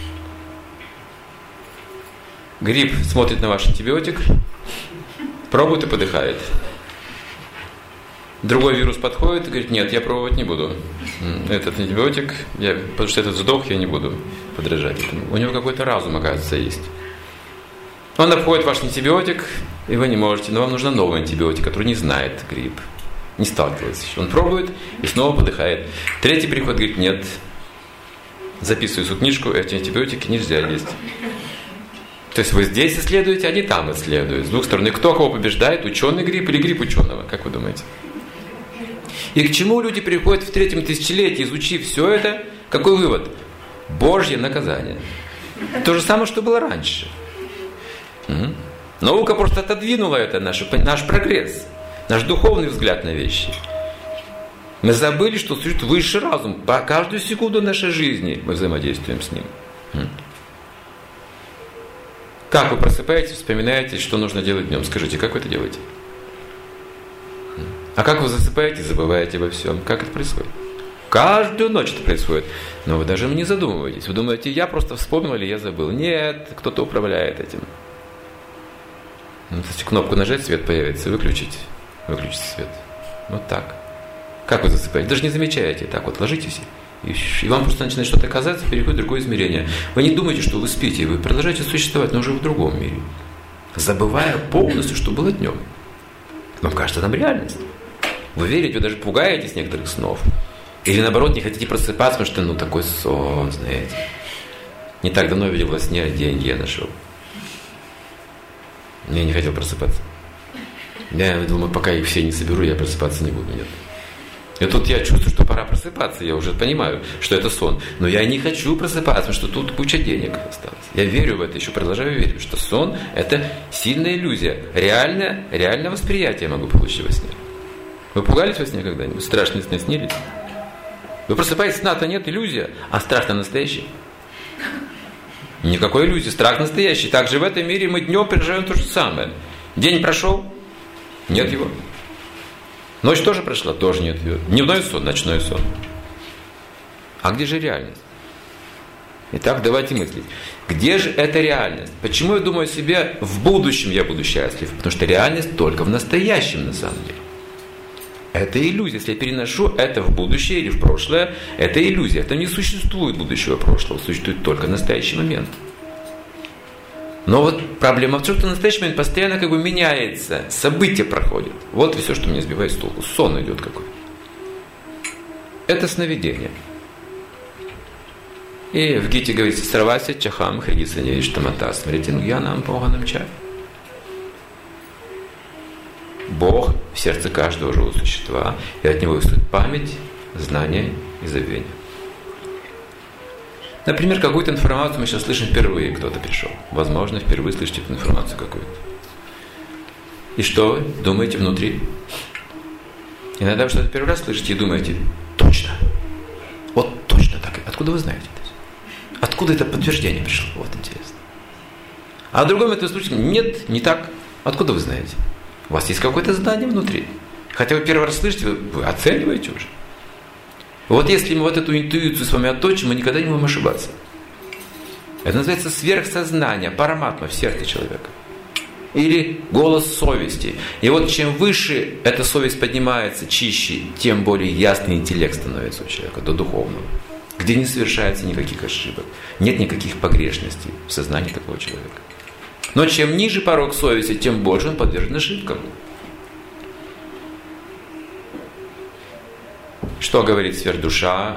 Грипп смотрит на ваш антибиотик, пробует и подыхает. Другой вирус подходит и говорит, нет, я пробовать не буду. Этот антибиотик, потому что этот вздох я не буду подражать этому. У него какой-то разум, оказывается, есть. Он обходит ваш антибиотик, и вы не можете, но вам нужен новый антибиотик, который не знает грипп, не сталкивается еще. Он пробует и снова подыхает. Третий приходит, говорит, нет, записываю свою книжку, эти антибиотики нельзя есть. То есть вы здесь исследуете, а не там исследуете. С двух сторон. И кто кого побеждает, ученый грипп или грипп ученого, как вы думаете? И к чему люди приходят в 3-м тысячелетии, изучив все это? Какой вывод? Божье наказание. То же самое, что было раньше. Наука просто отодвинула это, наш прогресс, наш духовный взгляд на вещи. Мы забыли, что существует высший разум. По каждую секунду нашей жизни мы взаимодействуем с ним. Как вы просыпаетесь, вспоминаете, что нужно делать днем? Скажите, как вы это делаете? А как вы засыпаете, забываете обо всем? Как это происходит? Каждую ночь это происходит. Но вы даже не задумываетесь. Вы думаете, я просто вспомнил или я забыл. Нет, кто-то управляет этим. Кстати, кнопку нажать, свет появится, выключить свет. Вот так. Как вы засыпаете? Даже не замечаете. Так вот, ложитесь, и вам просто начинает что-то казаться, переходит в другое измерение. Вы не думаете, что вы спите, вы продолжаете существовать, но уже в другом мире. Забывая полностью, что было днем. Вам кажется, там реальность. Вы верите, вы даже пугаетесь некоторых снов. Или наоборот, не хотите просыпаться, потому что, такой сон, знаете. Не так давно видел во сне, деньги я нашел. Я не хотел просыпаться. Я думаю, пока их все не соберу, я просыпаться не буду, нет. И тут я чувствую, что пора просыпаться, я уже понимаю, что это сон. Но я не хочу просыпаться, потому что тут куча денег осталось. Я верю в это, еще продолжаю верить, что сон – это сильная иллюзия. Реальное восприятие я могу получить во сне. Вы пугались во сне когда-нибудь? Страшные сны снились? Вы просыпаетесь, сна-то нет, иллюзия, а страх-то настоящий. Никакой иллюзии, страх настоящий. Также в этом мире мы днем переживаем то же самое. День прошел, нет его. Ночь тоже прошла, тоже нет ее. Дневной сон, ночной сон. А где же реальность? Итак, давайте мыслить. Где же эта реальность? Почему я думаю о себе в будущем я буду счастлив? Потому что реальность только в настоящем на самом деле. Это иллюзия. Если я переношу это в будущее или в прошлое, это иллюзия. Это не существует будущего прошлого, существует только настоящий момент. Но вот проблема в том, что настоящий момент постоянно меняется, события проходят. Вот и все, что меня сбивает с толку. Сон идет какой-то. Это сновидение. И в Гите говорится, Сарвася Чахам Хригисани Штамата. Смотрите, я нам поганом чай. Бог в сердце каждого живого существа, и от него исходит память, знание и забвение. Например, какую-то информацию мы сейчас слышим впервые, кто-то пришел. Возможно, впервые слышите эту информацию какую-то. И что вы думаете внутри? Иногда вы что-то первый раз слышите и думаете, точно, вот точно так. Откуда вы знаете это? Откуда это подтверждение пришло? Вот интересно. А в другом этом случае, нет, не так. Откуда вы знаете? У вас есть какое-то знание внутри. Хотя вы первый раз слышите, вы оцениваете уже. Вот если мы вот эту интуицию с вами отточим, мы никогда не будем ошибаться. Это называется сверхсознание, параматма в сердце человека. Или голос совести. И вот чем выше эта совесть поднимается, чище, тем более ясный интеллект становится у человека, до духовного. Где не совершается никаких ошибок. Нет никаких погрешностей в сознании такого человека. Но чем ниже порог совести, тем больше он подвержен ошибкам. Что говорит сверхдуша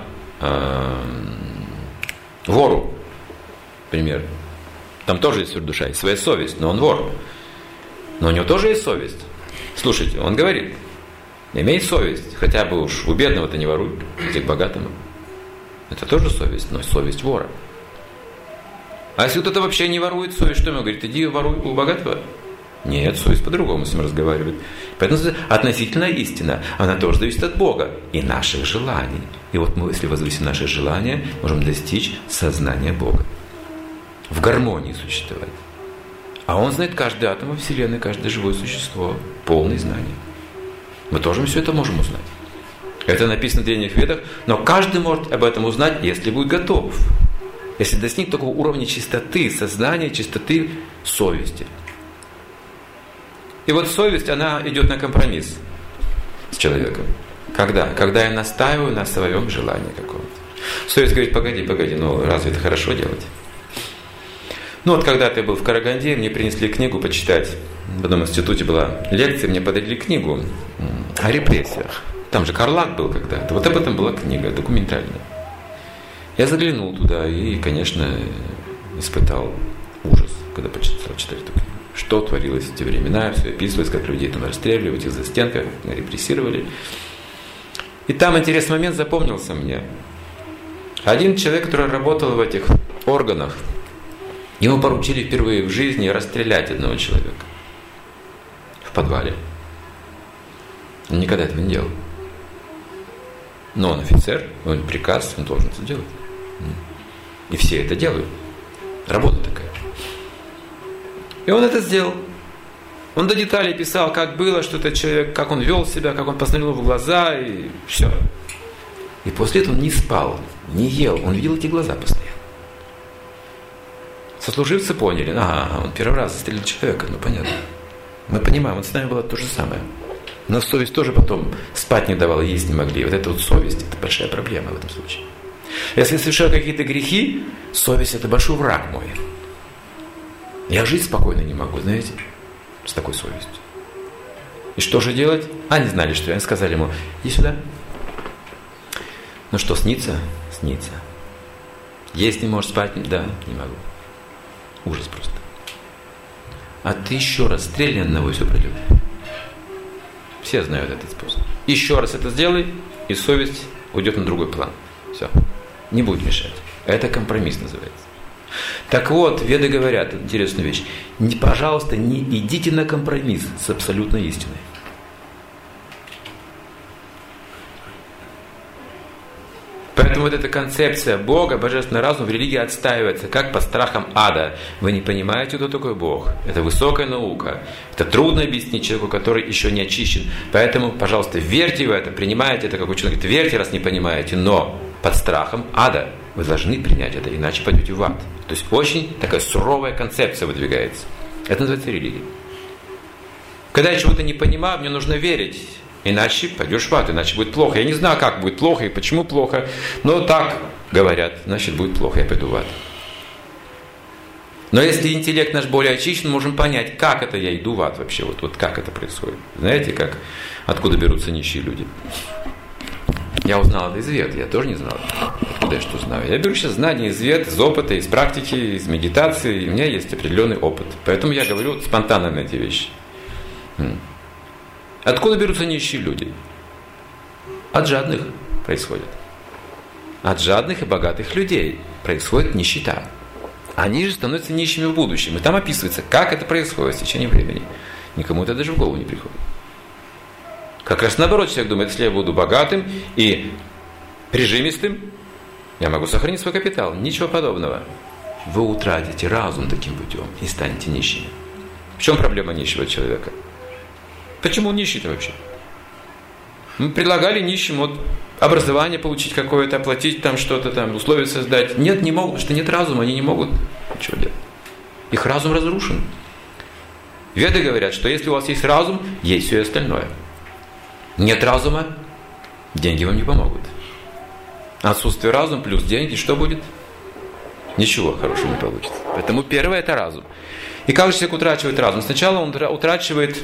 вору, например. Там тоже есть сверхдуша, есть своя совесть, но он вор. Но у него тоже есть совесть. Слушайте, он говорит, имей совесть, хотя бы уж у бедного-то не воруй, иди к богатому. Это тоже совесть, но совесть вора. А если кто-то вообще не ворует совесть, что ему говорит, иди воруй у богатого? Нет, совесть по-другому с ним разговаривает. Поэтому относительная истина, она тоже зависит от Бога и наших желаний. И вот мы, если возвысим наши желания, можем достичь сознания Бога. В гармонии существовать. А Он знает каждый атом во Вселенной, каждое живое существо. Полное знание. Мы тоже все это можем узнать. Это написано в Древних Ведах, но каждый может об этом узнать, если будет готов. Если достигнет такого уровня чистоты, сознания, чистоты совести. И вот совесть, она идет на компромисс. человеком. Когда? Когда я настаиваю на своем желании каком-то. Совесть говорит, погоди, ну разве это хорошо делать? Ну вот когда-то я был в Караганде, мне принесли книгу почитать. В одном институте была лекция, мне подарили книгу о репрессиях. Там же Карлак был когда-то. Вот об этом была книга, документальная. Я заглянул туда и, конечно, испытал ужас, когда почитал читать эту книгу. Что творилось в те времена, все описывалось, как людей там расстреливали, в этих застенках, репрессировали. И там интересный момент запомнился мне. Один человек, который работал в этих органах, ему поручили впервые в жизни расстрелять одного человека в подвале. Он никогда этого не делал. Но он офицер, он приказ, он должен это делать. И все это делают. Работа такая. И он это сделал. Он до деталей писал, как было, что этот человек, как он вел себя, как он посмотрел в глаза, и все. И после этого он не спал, не ел, он видел эти глаза постоянно. Сослуживцы поняли, он первый раз застрелил человека, ну понятно. Мы понимаем, вот с нами было то же самое. Но совесть тоже потом спать не давала, есть не могли. Вот эта вот совесть, это большая проблема в этом случае. Если я совершаю какие-то грехи, совесть – это большой враг мой. Я жить спокойно не могу, знаете, с такой совестью. И что же делать? Они знали, что я. Они сказали ему, иди сюда. Ну что, снится? Снится. Есть не можешь спать? Да, не могу. Ужас просто. А ты еще раз стрельни одного, и все пройдет. Все знают этот способ. Еще раз это сделай, и совесть уйдет на другой план. Все. Не будет мешать. Это компромисс называется. Так вот, веды говорят интересную вещь. Пожалуйста, не идите на компромисс с абсолютной истиной. Поэтому вот эта концепция Бога, божественный разум в религии отстаивается, как под страхом ада. Вы не понимаете, кто такой Бог. Это высокая наука. Это трудно объяснить человеку, который еще не очищен. Поэтому, пожалуйста, верьте в это, принимайте это, как ученый говорит, верьте, раз не понимаете, но под страхом ада вы должны принять это, иначе пойдете в ад. То есть очень такая суровая концепция выдвигается. Это называется религия. Когда я чего-то не понимаю, мне нужно верить. Иначе пойдешь в ад, иначе будет плохо. Я не знаю, как будет плохо и почему плохо, но так говорят, значит будет плохо, я пойду в ад. Но если интеллект наш более очищен, мы можем понять, как это я иду в ад вообще, вот как это происходит. Знаете, откуда берутся нищие люди? Я узнал это из вед, я тоже не знал, откуда я что знаю. Я беру сейчас знания из вед, из опыта, из практики, из медитации, и у меня есть определенный опыт. Поэтому я говорю спонтанно на эти вещи. Откуда берутся нищие люди? От жадных происходит. От жадных и богатых людей происходит нищета. Они же становятся нищими в будущем. И там описывается, как это происходит в течение времени. Никому это даже в голову не приходит. Как раз наоборот, человек думает, если я буду богатым и прижимистым, я могу сохранить свой капитал. Ничего подобного. Вы утратите разум таким путем и станете нищими. В чем проблема нищего человека? Почему он нищий-то вообще? Мы предлагали нищим образование получить какое-то, оплатить там что-то, там, условия создать. Нет, не могут, потому что нет разума, они не могут ничего делать. Их разум разрушен. Веды говорят, что если у вас есть разум, есть все остальное. Нет разума, деньги вам не помогут. Отсутствие разума плюс деньги, что будет? Ничего хорошего не получится. Поэтому первое – это разум. И как же человек утрачивает разум? Сначала он утрачивает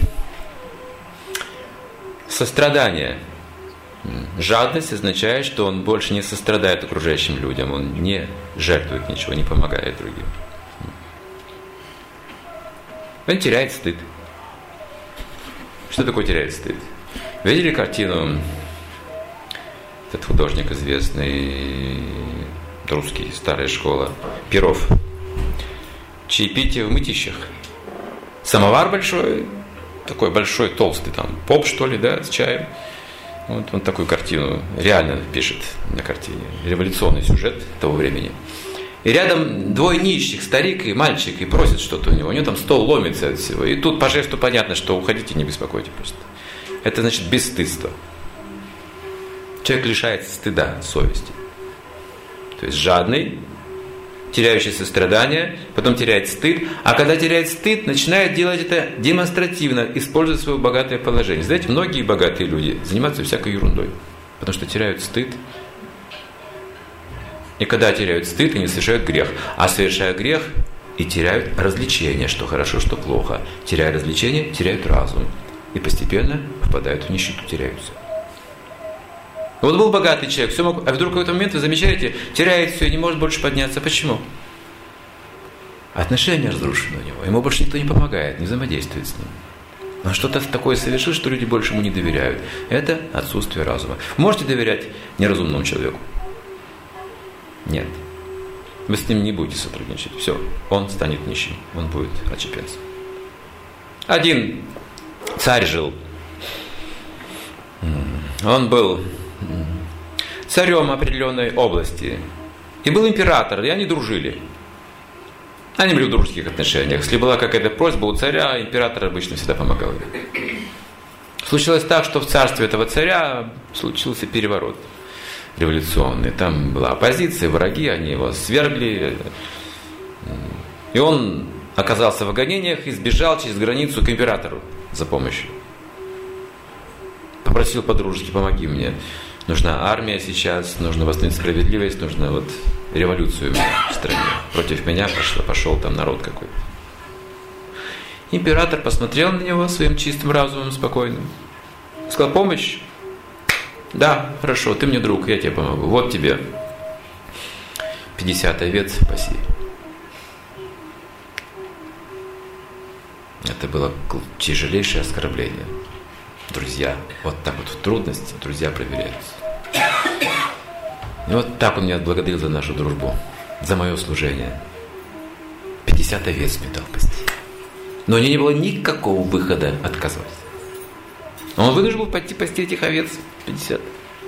сострадание. Жадность означает, что он больше не сострадает окружающим людям, он не жертвует ничего, не помогает другим. Он теряет стыд. Что такое теряет стыд? Видели картину? Этот художник известный, русский, старая школа, Перов. Чаепитие в мытищах. Самовар большой, такой большой, толстый, там, поп, что ли, да, с чаем. Вот он такую картину реально пишет на картине. Революционный сюжет того времени. И рядом двое нищих, старик и мальчик, и просят что-то у него. У него там стол ломится от всего. И тут по жесту понятно, что уходите, не беспокойте просто. Это значит бесстыдство. Человек лишается стыда, совести. То есть жадный теряющий сострадание, потом теряет стыд, а когда теряет стыд, начинает делать это демонстративно, используя свое богатое положение. Знаете, многие богатые люди занимаются всякой ерундой, потому что теряют стыд. И когда теряют стыд, они совершают грех. А совершая грех, и теряют развлечение, что хорошо, что плохо. Теряя развлечение, теряют разум. И постепенно впадают в нищету, теряются. Вот был богатый человек, все мог, а вдруг в какой-то момент, вы замечаете, теряет все и не может больше подняться. Почему? Отношения разрушены у него. Ему больше никто не помогает, не взаимодействует с ним. Он что-то такое совершил, что люди больше ему не доверяют. Это отсутствие разума. Вы можете доверять неразумному человеку? Нет. Вы с ним не будете сотрудничать. Все, он станет нищим. Он будет отщепенцем. Один царь жил. Он был царем определенной области. И был император, и они дружили. Они были в дружеских отношениях. Если была какая-то просьба у царя, император обычно всегда помогал им. Случилось так, что в царстве этого царя случился переворот революционный. Там была оппозиция, враги, они его свергли. И он оказался в гонениях и сбежал через границу к императору за помощью. Попросил по-дружески: помоги мне. Нужна армия сейчас, нужно восстановить справедливость, нужно вот революцию в стране. Против меня пошел там народ какой-то. Император посмотрел на него своим чистым разумом, спокойным. Сказал: помощь? Да, хорошо, ты мне друг, я тебе помогу. Вот тебе 50 овец, паси. Это было тяжелейшее оскорбление. Друзья, вот так вот в трудности друзья проверяются. И вот так он меня отблагодарил за нашу дружбу, за мое служение. 50 овец мне дал пасти. Но у него не было никакого выхода отказывать. Он вынужден был пойти пасти этих овец 50.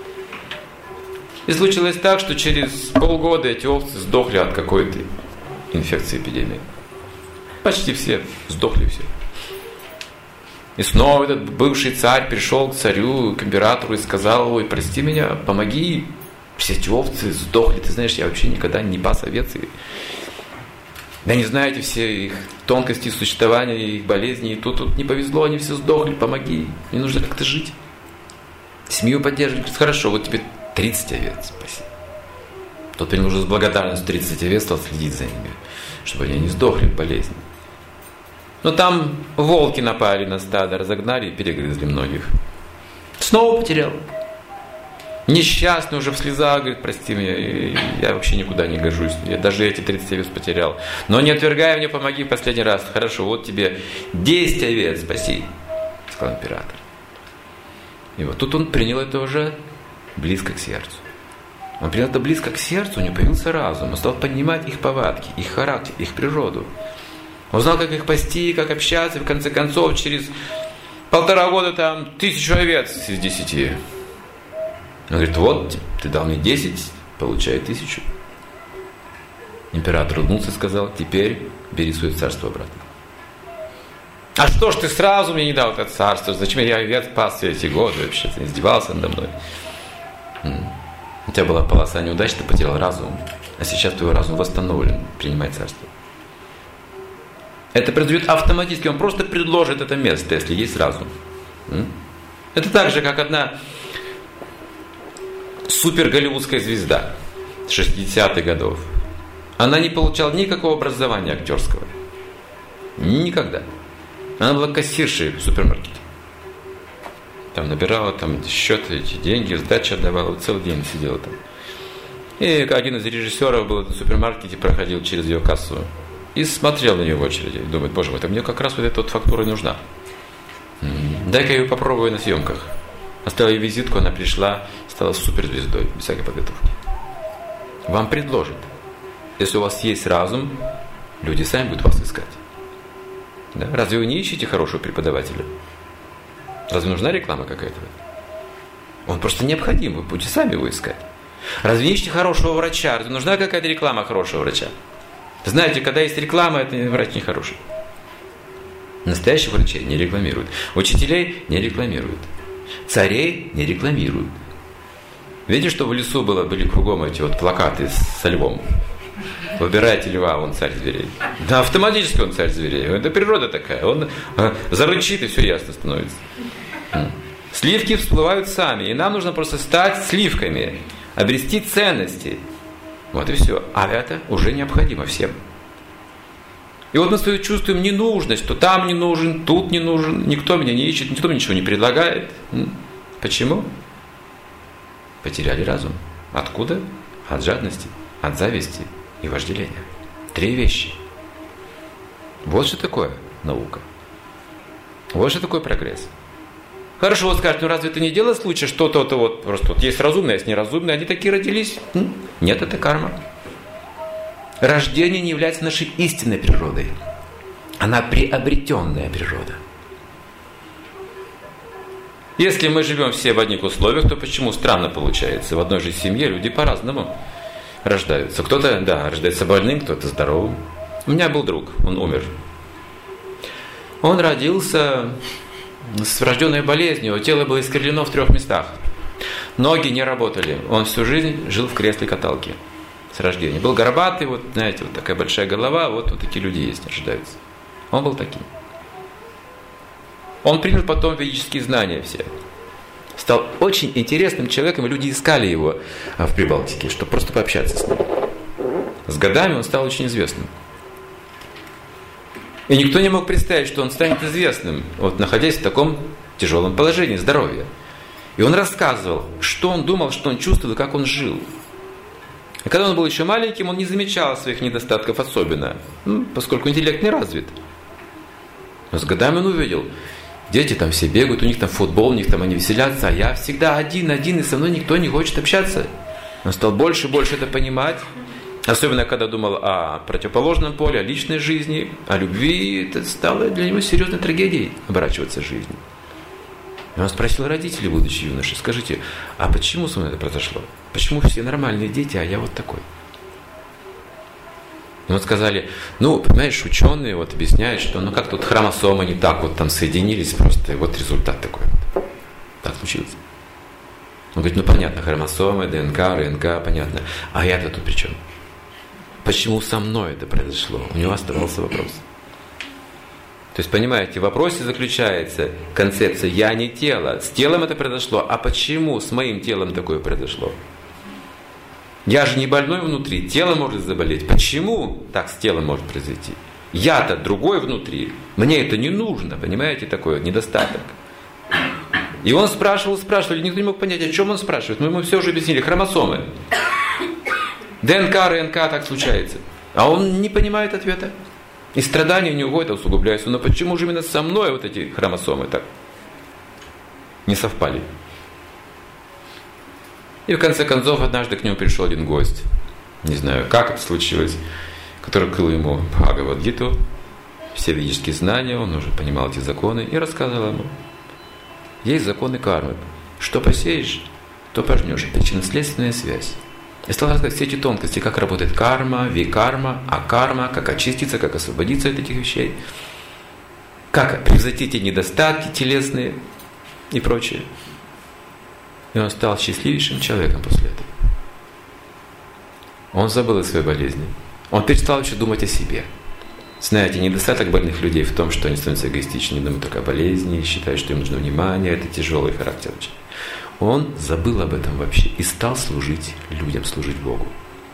И случилось так, что через полгода эти овцы сдохли от какой-то инфекции, эпидемии. Почти все сдохли все. И снова этот бывший царь пришел к царю, к императору и сказал: ой, прости меня, помоги, все эти овцы сдохли, ты знаешь, я вообще никогда не пас овец. Да не знаете все их тонкости существования, их болезни, и тут не повезло, они все сдохли, помоги, мне нужно как-то жить. Семью поддерживать. Говорит: хорошо, вот тебе 30 овец, спасибо. Тот теперь уже с благодарностью 30 овец стал следить за ними, чтобы они не сдохли в болезни. Но там волки напали на стадо, разогнали и перегрызли многих. Снова потерял. Несчастный уже в слезах, говорит: прости меня, я вообще никуда не гожусь. Я даже эти 30 овец потерял. Но не отвергай мне, помоги в последний раз. Хорошо, вот тебе 10 овец, спаси, сказал император. И вот тут он принял это уже близко к сердцу. Он принял это близко к сердцу, у него появился разум. Он стал понимать их повадки, их характер, их природу. Он знал, как их пасти, как общаться, и в конце концов, через 1,5 года там 1000 овец из 10. Он говорит: вот, ты дал мне 10, получай 1000. Император улыбнулся и сказал: теперь бери свое царство обратно. А что ж ты сразу мне не дал это царство? Зачем я овец пас все эти годы вообще? Ты издевался надо мной. У тебя была полоса неудач, ты потерял разум. А сейчас твой разум восстановлен. Принимай царство. Это произойдет автоматически. Он просто предложит это место, если есть разум. Это так же, как одна супер голливудская звезда 60-х годов. Она не получала никакого образования актерского. Никогда. Она была кассиршей в супермаркете. Там набирала там счеты, эти деньги, сдачи отдавала, целый день сидела там. И один из режиссеров был в супермаркете, проходил через ее кассу и смотрел на нее в очереди. И думает: боже мой, это мне как раз вот эта вот фактура нужна. Дай-ка я ее попробую на съемках. Оставила ей визитку, она пришла, стала суперзвездой, без всякой подготовки. Вам предложат. Если у вас есть разум, люди сами будут вас искать. Да? Разве вы не ищете хорошего преподавателя? Разве нужна реклама какая-то? Он просто необходим, вы будете сами его искать. Разве не ищете хорошего врача? Разве нужна какая-то реклама хорошего врача? Знаете, когда есть реклама, это врач не хороший. Настоящих врачей не рекламируют. Учителей не рекламируют. Царей не рекламируют. Видите, что в лесу были кругом эти вот плакаты со львом? Выбирайте льва, он царь зверей. Да, автоматически он царь зверей. Это природа такая. Он зарычит, и все ясно становится. Сливки всплывают сами. И нам нужно просто стать сливками. Обрести ценности. Вот и все. А это уже необходимо всем. И вот мы свою чувствуем ненужность. То там не нужен, тут не нужен. Никто меня не ищет, никто мне ничего не предлагает. Почему? Потеряли разум. Откуда? От жадности, от зависти и вожделения. 3 вещи. Вот что такое наука. Вот что такое прогресс. Хорошо, вот скажете, ну разве это не дело случая, что то-то вот, просто вот есть разумные, есть неразумные, они такие родились? Нет, это карма. Рождение не является нашей истинной природой. Она приобретенная природа. Если мы живем все в одних условиях, то почему странно получается? В одной же семье люди по-разному рождаются. Кто-то, да, рождается больным, кто-то здоровым. У меня был друг, он умер. Он родился с врожденной болезнью, его тело было искривлено в 3 местах. Ноги не работали. Он всю жизнь жил в кресле-каталке с рождения. Был горбатый, вот, знаете, вот такая большая голова, вот такие люди есть, рождаются. Он был таким. Он принял потом ведические знания все. Стал очень интересным человеком, и люди искали его в Прибалтике, чтобы просто пообщаться с ним. С годами он стал очень известным. И никто не мог представить, что он станет известным, вот находясь в таком тяжелом положении здоровья. И он рассказывал, что он думал, что он чувствовал, и как он жил. И когда он был еще маленьким, он не замечал своих недостатков особенно, поскольку интеллект не развит. Но с годами он увидел, дети там все бегают, у них там футбол, у них там они веселятся, а я всегда один, и со мной никто не хочет общаться. Он стал больше и больше это понимать. Особенно, когда думал о противоположном поле, о личной жизни, о любви, это стало для него серьезной трагедией оборачиваться жизнью. И он спросил родителей, будучи юношей, скажите, а почему со мной это произошло? Почему все нормальные дети, а я вот такой? И вот сказали, понимаешь, ученые вот объясняют, что как тут хромосомы не так вот там соединились просто, и вот результат такой вот. Так случилось. Он говорит, понятно, хромосомы, ДНК, РНК, понятно. А я-то тут при чем? Почему со мной это произошло? У него оставался вопрос. То есть, понимаете, в вопросе заключается концепция «я не тело». С телом это произошло, а почему с моим телом такое произошло? Я же не больной внутри, тело может заболеть. Почему так с телом может произойти? Я-то другой внутри, мне это не нужно, понимаете, такой недостаток. И он спрашивал, никто не мог понять, о чем он спрашивает. Мы ему все уже объяснили, хромосомы. ДНК, РНК, так случается. А он не понимает ответа. И страдания у него это усугубляются. Но почему же именно со мной вот эти хромосомы так не совпали? И в конце концов однажды к нему пришел один гость. Не знаю, как это случилось. Который открыл ему Бхагавад-гиту, все ведические знания, он уже понимал эти законы и рассказывал ему. Есть законы кармы. Что посеешь, то пожнешь. Причинно-следственная связь. И стал рассказывать все эти тонкости, как работает карма, викарма, акарма, как очиститься, как освободиться от этих вещей, как превзойти те недостатки телесные и прочее. И он стал счастливейшим человеком после этого. Он забыл о своей болезни. Он перестал еще думать о себе. Знаете, недостаток больных людей в том, что они становятся эгоистичными, думают только о болезни, считают, что им нужно внимание, это тяжелый характер очень. Он забыл об этом вообще и стал служить людям, служить Богу.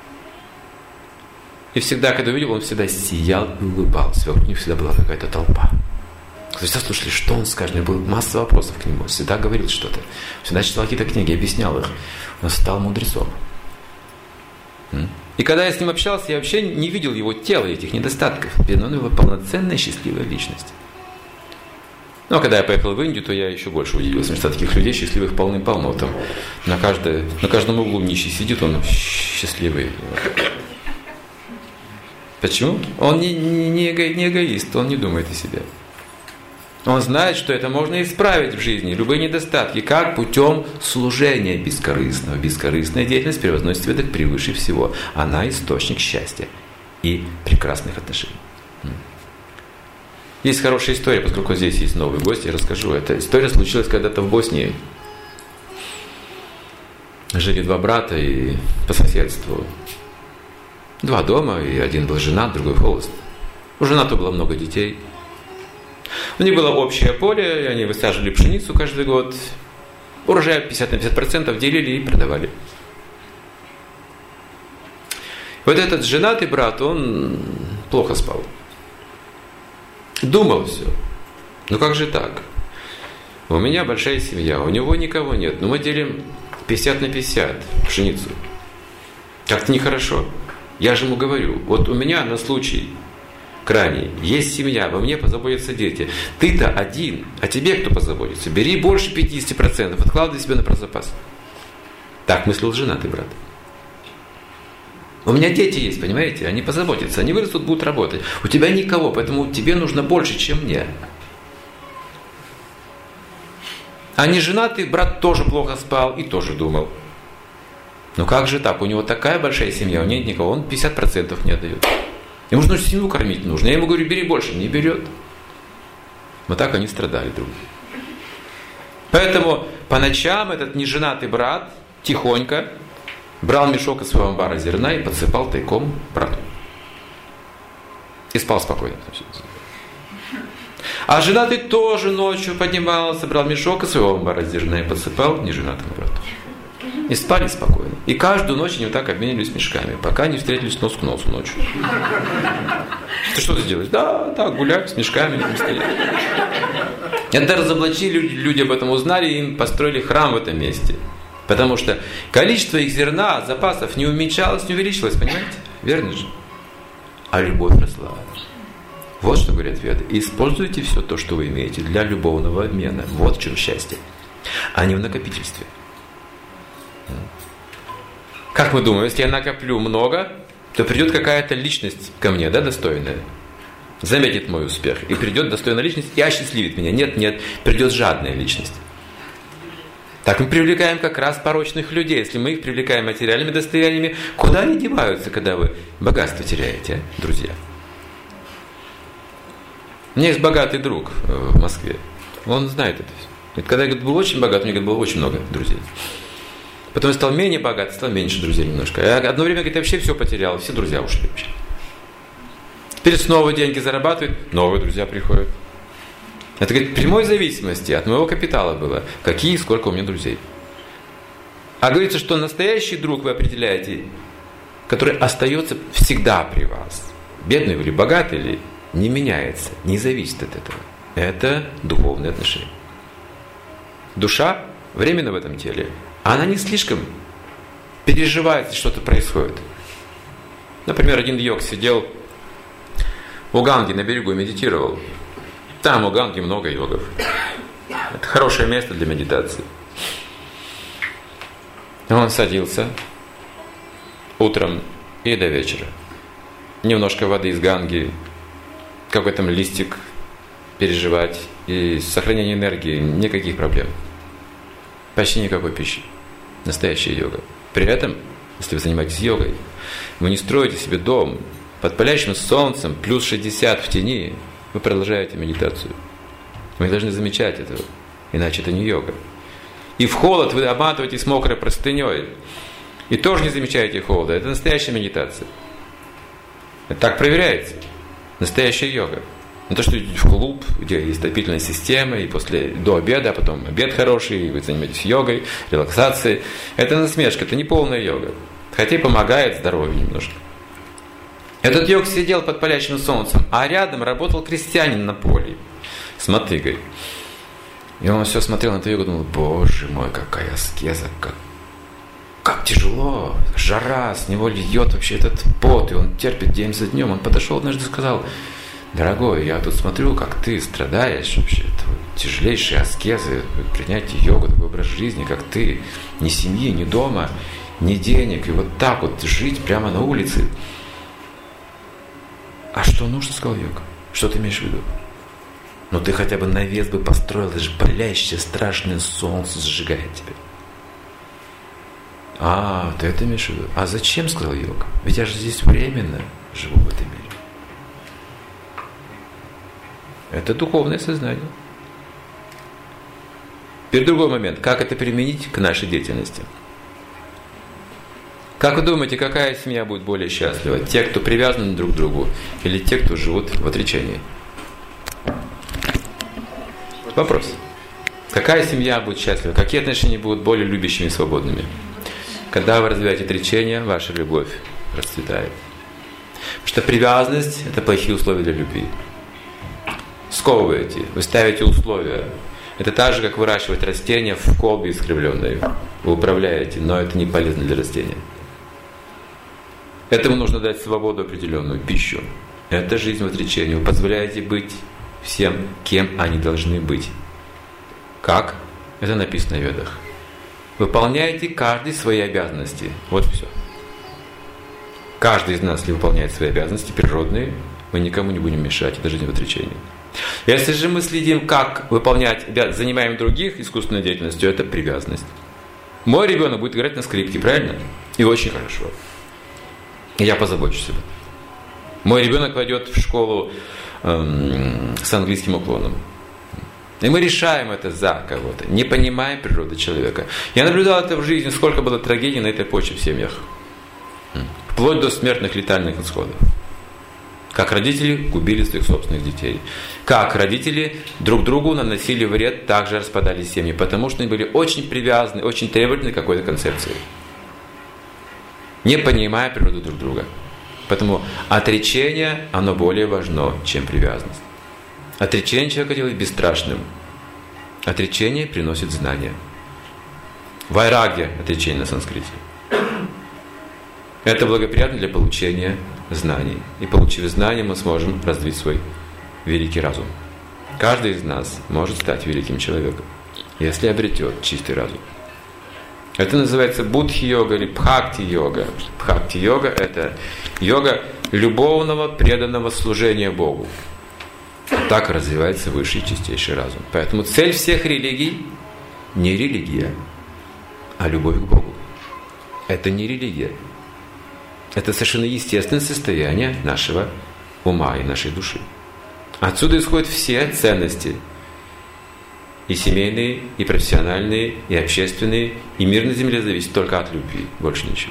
И всегда, когда увидел, он всегда сиял и улыбался. Вокруг них всегда была какая-то толпа. Всегда слушали, что он скажет. У него было масса вопросов к нему. Он всегда говорил что-то. Всегда читал какие-то книги, объяснял их. Он стал мудрецом. И когда я с ним общался, я вообще не видел его тела, этих недостатков. Он его полноценная, счастливая личность. Но когда я поехал в Индию, то я еще больше удивился, что таких людей счастливых полным-полно. Там на каждом углу нищий сидит, он счастливый. Почему? Он не эгоист, он не думает о себе. Он знает, что это можно исправить в жизни, любые недостатки, как путем служения бескорыстного. Бескорыстная деятельность превозносит себя превыше всего. Она источник счастья и прекрасных отношений. Есть хорошая история, поскольку здесь есть новый гость, я расскажу. Эта история случилась когда-то в Боснии. Жили 2 брата и по соседству. 2 дома, и один был женат, другой холост. У женатого было много детей. У них было общее поле, и они высаживали пшеницу каждый год. Урожай 50 на 50% делили и продавали. Вот этот женатый брат, он плохо спал. Думал все. Ну как же так? У меня большая семья, у него никого нет. Но мы делим 50 на 50 пшеницу. Как-то нехорошо. Я же ему говорю, вот у меня на случай крайний есть семья, обо мне позаботятся дети. Ты-то один, а тебе кто позаботится? Бери больше 50%, откладывай себе на прозапас. Так мыслил женатый брат. У меня дети есть, понимаете? Они позаботятся, они вырастут, будут работать. У тебя никого, поэтому тебе нужно больше, чем мне. А неженатый брат тоже плохо спал и тоже думал. Ну как же так? У него такая большая семья, у него нет никого, он 50% не отдает. Ему же семью кормить нужно. Я ему говорю, бери больше, не берет. Вот так они страдали друг. Поэтому по ночам этот неженатый брат тихонько брал мешок из своего амбара зерна и подсыпал тайком брату. И спал спокойно. А женатый тоже ночью поднимался, брал мешок из своего амбара зерна и подсыпал неженатому брату. И спали спокойно. И каждую ночь они вот так обменивались мешками, пока не встретились нос к носу ночью. Ты что сделаешь? Да, так, гулять с мешками. Это разоблачили, люди об этом узнали, и им построили храм в этом месте. Потому что количество их зерна, запасов не уменьшалось, не увеличилось, понимаете? Верно же? А любовь росла. Вот что говорят веды. Используйте все то, что вы имеете, для любовного обмена. Вот в чем счастье. А не в накопительстве. Как мы думаем, если я накоплю много, то придет какая-то личность ко мне, да, достойная, заметит мой успех, и придет достойная личность и осчастливит меня. Нет, придет жадная личность. Так мы привлекаем как раз порочных людей. Если мы их привлекаем материальными достояниями, куда они деваются, когда вы богатство теряете, друзья? У меня есть богатый друг в Москве. Он знает это все. Когда я был очень богат, у меня было очень много друзей. Потом я стал менее богат, стал меньше друзей немножко. Я одно время, говорит, я вообще все потерял, все друзья ушли вообще. Теперь снова деньги зарабатывает, новые друзья приходят. Это, говорит, прямой зависимости от моего капитала было. Какие и сколько у меня друзей. А говорится, что настоящий друг вы определяете, который остается всегда при вас. Бедный или богатый, или не меняется, не зависит от этого. Это духовные отношения. Душа временно в этом теле. Она не слишком переживает, если что-то происходит. Например, один йог сидел у Ганги на берегу и медитировал. Там у Ганги много йогов. Это хорошее место для медитации. Он садился утром и до вечера. Немножко воды из Ганги, какой-то листик переживать. И сохранение энергии, никаких проблем. Почти никакой пищи. Настоящая йога. При этом, если вы занимаетесь йогой, вы не строите себе дом под палящим солнцем, плюс 60 в тени, вы продолжаете медитацию. Вы должны замечать этого, иначе это не йога. И в холод вы обматываетесь мокрой простыней, и тоже не замечаете холода. Это настоящая медитация. Это так проверяется. Настоящая йога. Не то, что идете в клуб, где есть отопительная система, и до обеда, а потом обед хороший, и вы занимаетесь йогой, релаксацией. Это насмешка, это не полная йога. Хотя и помогает здоровью немножко. Этот йог сидел под палящим солнцем, а рядом работал крестьянин на поле с мотыгой. И он все смотрел на эту йогу и думал, боже мой, какая аскеза, как тяжело, жара, с него льет вообще этот пот, и он терпит день за днем. Он подошел однажды и сказал, дорогой, я тут смотрю, как ты страдаешь вообще, тяжелейшие аскезы, принятие йога, такой образ жизни, как ты, ни семьи, ни дома, ни денег, и вот так вот жить прямо на улице. А что нужно, сказал йога? Что ты имеешь в виду? Ну ты хотя бы навес бы построил, это же палящее страшное солнце сжигает тебя. А, ты это имеешь в виду? А зачем, сказал йога? Ведь я же здесь временно живу в этом мире. Это духовное сознание. Теперь другой момент. Как это применить к нашей деятельности? Как вы думаете, какая семья будет более счастлива? Те, кто привязаны друг к другу, или те, кто живут в отречении? Вопрос. Какая семья будет счастлива? Какие отношения будут более любящими и свободными? Когда вы развиваете отречение, ваша любовь расцветает. Потому что привязанность – это плохие условия для любви. Сковываете, вы ставите условия. Это так же, как выращивать растения в колбе искривленной. Вы управляете, но это не полезно для растения. Этому нужно дать свободу определенную, пищу. Это жизнь в отречении. Вы позволяете быть всем, кем они должны быть. Как? Это написано в Ведах. Выполняйте каждый свои обязанности. Вот все. Каждый из нас, если выполняет свои обязанности природные, мы никому не будем мешать. Это жизнь в отречении. Если же мы следим, как выполнять, занимаем других искусственной деятельностью, это привязанность. Мой ребенок будет играть на скрипке, правильно? И очень хорошо. Я позабочусь об этом. Мой ребенок пойдет в школу с английским уклоном. И мы решаем это за кого-то, не понимая природы человека. Я наблюдал это в жизни, сколько было трагедий на этой почве в семьях. Вплоть до смертных летальных исходов. Как родители губили своих собственных детей. Как родители друг другу наносили вред, также распадали семьи. Потому что они были очень привязаны, очень требовательны к какой-то концепции. Не понимая природу друг друга. Поэтому отречение, оно более важно, чем привязанность. Отречение человека делает бесстрашным. Отречение приносит знания. Вайрагья – отречение на санскрите. Это благоприятно для получения знаний. И получив знания, мы сможем развить свой великий разум. Каждый из нас может стать великим человеком, если обретет чистый разум. Это называется будхи-йога или бхакти-йога. Бхакти-йога – это йога любовного, преданного служения Богу. Так развивается высший чистейший разум. Поэтому цель всех религий не религия, а любовь к Богу. Это не религия. Это совершенно естественное состояние нашего ума и нашей души. Отсюда исходят все ценности. И семейные, и профессиональные, и общественные, и мир на земле зависит только от любви. Больше ничего.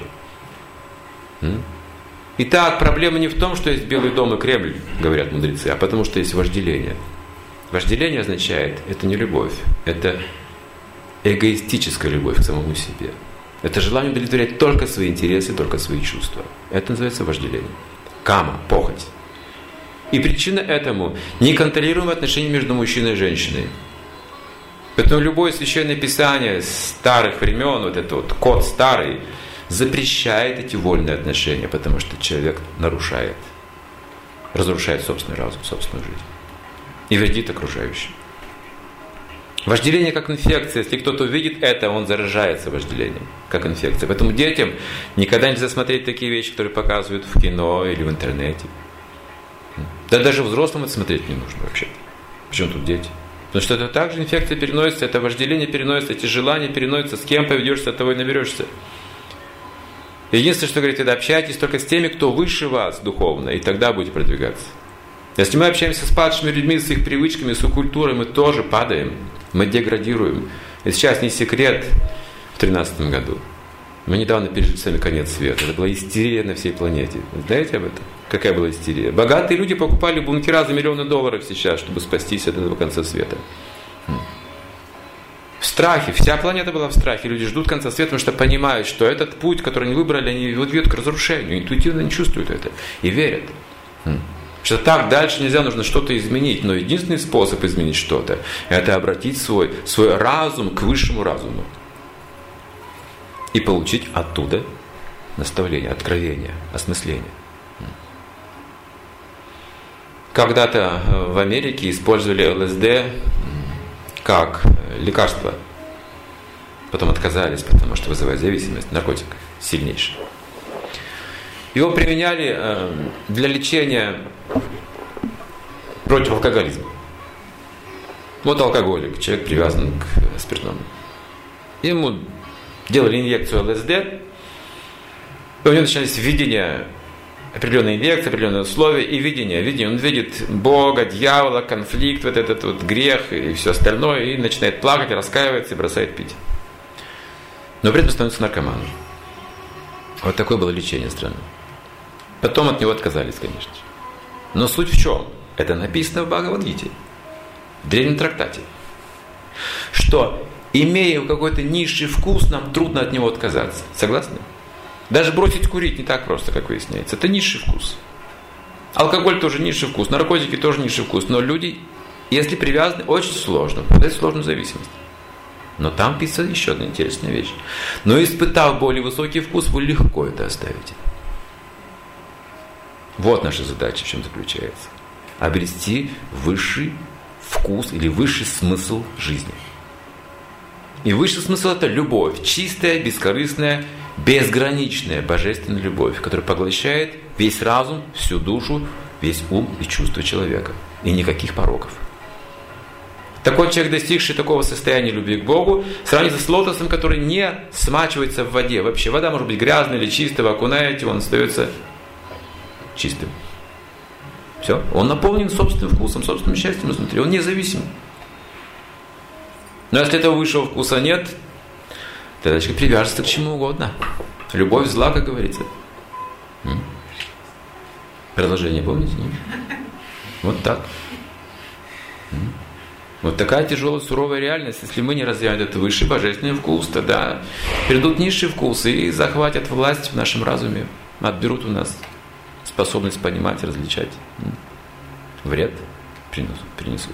Итак, проблема не в том, что есть Белый дом и Кремль, говорят мудрецы, а потому что есть вожделение. Вожделение означает, это не любовь, это эгоистическая любовь к самому себе. Это желание удовлетворять только свои интересы, только свои чувства. Это называется вожделение. Кама, похоть. И причина этому – неконтролируемые отношения между мужчиной и женщиной. Поэтому любое священное писание старых времен, вот этот вот код старый, запрещает эти вольные отношения, потому что человек разрушает собственный разум, собственную жизнь и вредит окружающим. Вожделение как инфекция. Если кто-то увидит это, он заражается вожделением, как инфекция. Поэтому детям никогда нельзя смотреть такие вещи, которые показывают в кино или в интернете. Да даже взрослым это смотреть не нужно вообще. Почему тут дети? Потому что это также инфекция переносится, это вожделение переносится, эти желания переносятся, с кем поведешься, от того и наберешься. Единственное, что говорит, это общайтесь только с теми, кто выше вас духовно, и тогда будете продвигаться. Если мы общаемся с падшими людьми, с их привычками, с их культурой, мы тоже падаем, мы деградируем. И сейчас не секрет, в 2013 году мы недавно пережили сами конец света. Это была истерия на всей планете. Знаете об этом? Какая была истерия? Богатые люди покупали бункера за миллионы долларов сейчас, чтобы спастись от этого конца света. В страхе, вся планета была в страхе, люди ждут конца света, потому что понимают, что этот путь, который они выбрали, они ведут к разрушению, интуитивно они чувствуют это и верят. Что так дальше нельзя, нужно что-то изменить, но единственный способ изменить что-то, это обратить свой разум к высшему разуму и получить оттуда наставление, откровение, осмысление. Когда-то в Америке использовали ЛСД как лекарство. Потом отказались, потому что вызывает зависимость, наркотик сильнейший. Его применяли для лечения против алкоголизма. Вот алкоголик, человек привязан к спиртному. Ему делали инъекцию ЛСД, и у него начинались видения, определенные инъекции, определенные условия и видение. Он видит Бога, дьявола, конфликт, вот этот вот грех и все остальное, и начинает плакать, раскаивается и бросает пить. Но при этом становится наркоманом. Вот такое было лечение страны. Потом от него отказались, конечно же. Но суть в чем? Это написано в Бхагавад-гите, в древнем трактате, что, имея какой-то низший вкус, нам трудно от него отказаться. Согласны? Даже бросить курить не так просто, как выясняется. Это низший вкус. Алкоголь тоже низший вкус, наркотики тоже низший вкус. Но люди, если привязаны, очень сложно, впадают в сложную зависимость. Но там писана еще одна интересная вещь. Но испытав более высокий вкус, вы легко это оставите. Вот наша задача в чем заключается. Обрести высший вкус или высший смысл жизни. И высший смысл – это любовь. Чистая, бескорыстная, безграничная божественная любовь, которая поглощает весь разум, всю душу, весь ум и чувства человека. И никаких пороков. Такой человек, достигший такого состояния любви к Богу, сравнится с лотосом, который не смачивается в воде. Вообще, вода может быть грязной или чистой, вы окунаете, он остается чистым. Все. Он наполнен собственным вкусом, собственным счастьем изнутри. Он независим. Но если этого высшего вкуса нет, тогда человек привяжется к чему угодно. Любовь зла, как говорится. Продолжение помните? Вот так. Вот такая тяжелая, суровая реальность. Если мы не развиваем этот высший божественный вкус, тогда придут низшие вкусы и захватят власть в нашем разуме. Отберут у нас способность понимать, различать. Вред принесут.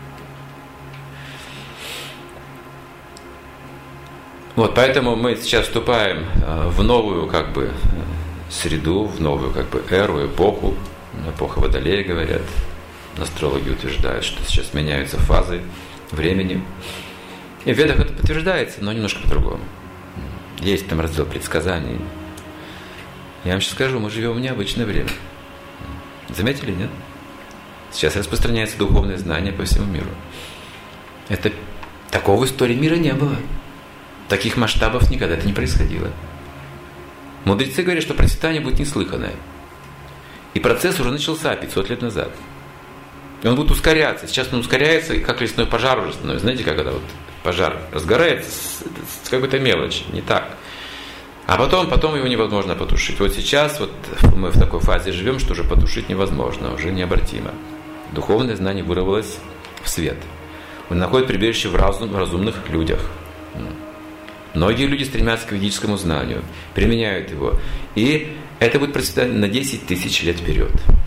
Вот, поэтому мы сейчас вступаем в новую среду, в новую эру, эпоху. Эпоха Водолея, говорят. Астрологи утверждают, что сейчас меняются фазы времени. И в Ведах это подтверждается, но немножко по-другому. Есть там раздел предсказаний. Я вам сейчас скажу, мы живем в необычное время. Заметили, нет? Сейчас распространяется духовное знание по всему миру. Такого в истории мира не было. Таких масштабов никогда это не происходило. Мудрецы говорят, что процветание будет неслыханное. И процесс уже начался 500 лет назад. И он будет ускоряться. Сейчас он ускоряется, как лесной пожар уже становится. Знаете, когда пожар разгорается с какой-то мелочи, не так. А потом его невозможно потушить. Вот сейчас мы в такой фазе живем, что уже потушить невозможно, уже необратимо. Духовное знание вырвалось в свет. Он находит прибежище в разумных людях. Многие люди стремятся к ведическому знанию, применяют его. И это будет процветать на 10 тысяч лет вперед.